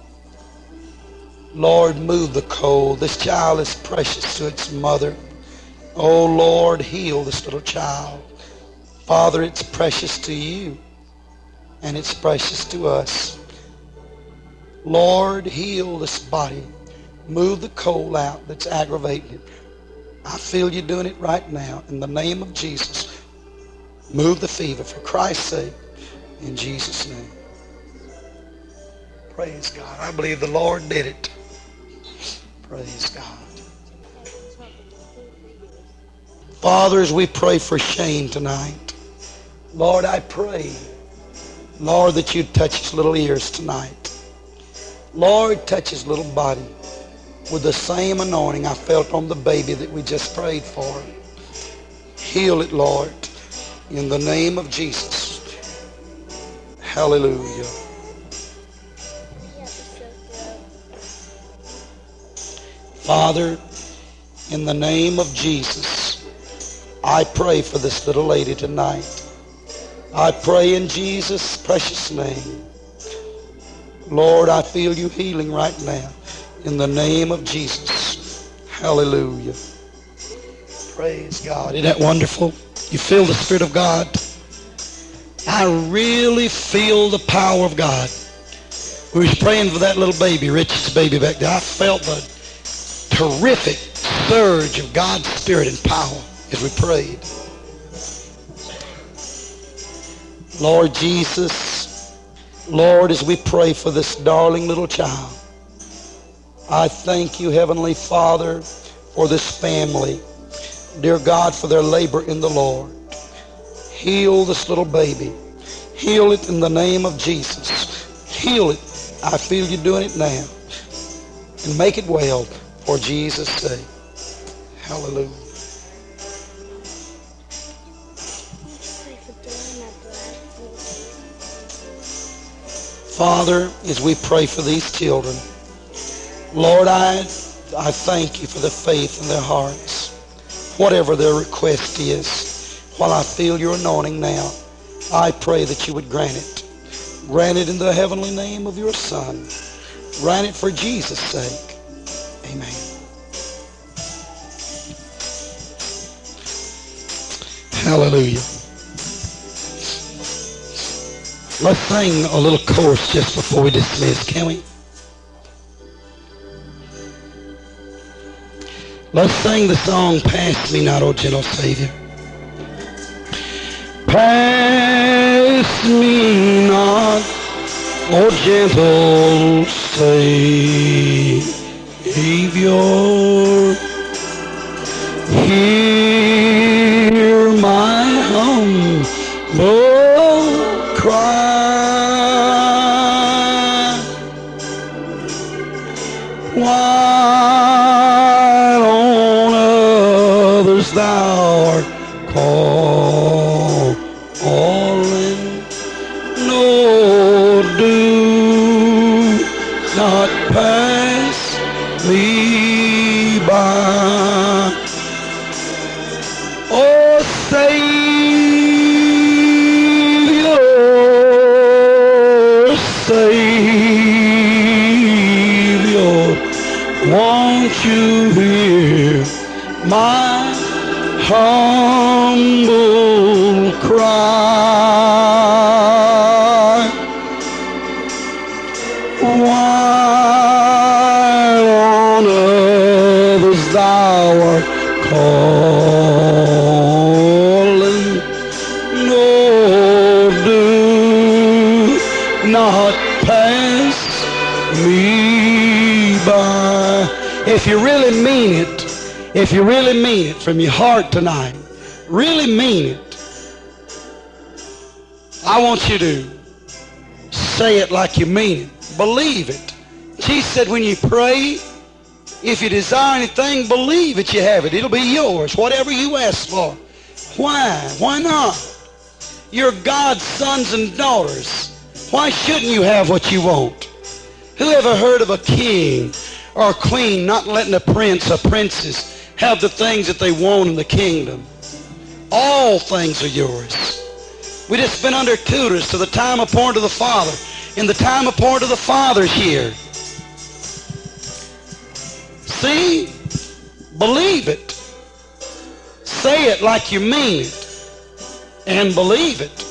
Lord, move the cold. This child is precious to its mother. Oh Lord, heal this little child. Father, it's precious to you, and it's precious to us. Lord, heal this body. Move the cold out that's aggravating it. I feel you doing it right now. In the name of Jesus, move the fever for Christ's sake. In Jesus' name. Praise God. I believe the Lord did it. Praise God. Father, as we pray for Shane tonight, Lord, I pray, Lord, that you'd touch his little ears tonight. Lord, touch his little body. with the same anointing I felt on the baby that we just prayed for. Heal it, Lord, in the name of Jesus. Hallelujah. Father, in the name of Jesus, I pray for this little lady tonight. I pray in Jesus' precious name. Lord, I feel you healing right now in the name of Jesus. Hallelujah. Praise God. Isn't that wonderful? You feel the Spirit of God? I really feel the power of God. We were praying for that little baby, Richard's baby back there. I felt the terrific surge of God's Spirit and power as we prayed. Lord Jesus, Lord, as we pray for this darling little child, I thank you, Heavenly Father, for this family. Dear God, for their labor in the Lord. Heal this little baby. Heal it in the name of Jesus. Heal it. I feel you doing it now. And make it well for Jesus' sake. Hallelujah. Father, as we pray for these children, Lord, I thank you for the faith in their hearts. Whatever their request is, while I feel your anointing now, I pray that you would grant it. Grant it in the heavenly name of your Son. Grant it for Jesus' sake. Amen. Hallelujah. Let's sing a little chorus just before we dismiss, can we? Let's sing the song, Pass Me Not, O Gentle Savior. Pass me not, O gentle Savior. Hear my humble cry. While on others thou art calling, no, do not pass me by. Oh, Savior, Savior, won't you hear my humble cry? While on others thou art calling, no, do not pass me by. If you really mean it, if you really mean it from your heart tonight, really mean it, I want you to say it like you mean it. Believe it. Jesus said when you pray, if you desire anything, believe that you have it. It'll be yours, whatever you ask for. Why? Why not? You're God's sons and daughters. Why shouldn't you have what you want? Who ever heard of a king or a queen not letting a prince or princess have the things that they want in the kingdom? All things are yours. We just been under tutors to the time appointed to the Father, and the time appointed to the Father's here. See? Believe it. Say it like you mean it, and believe it.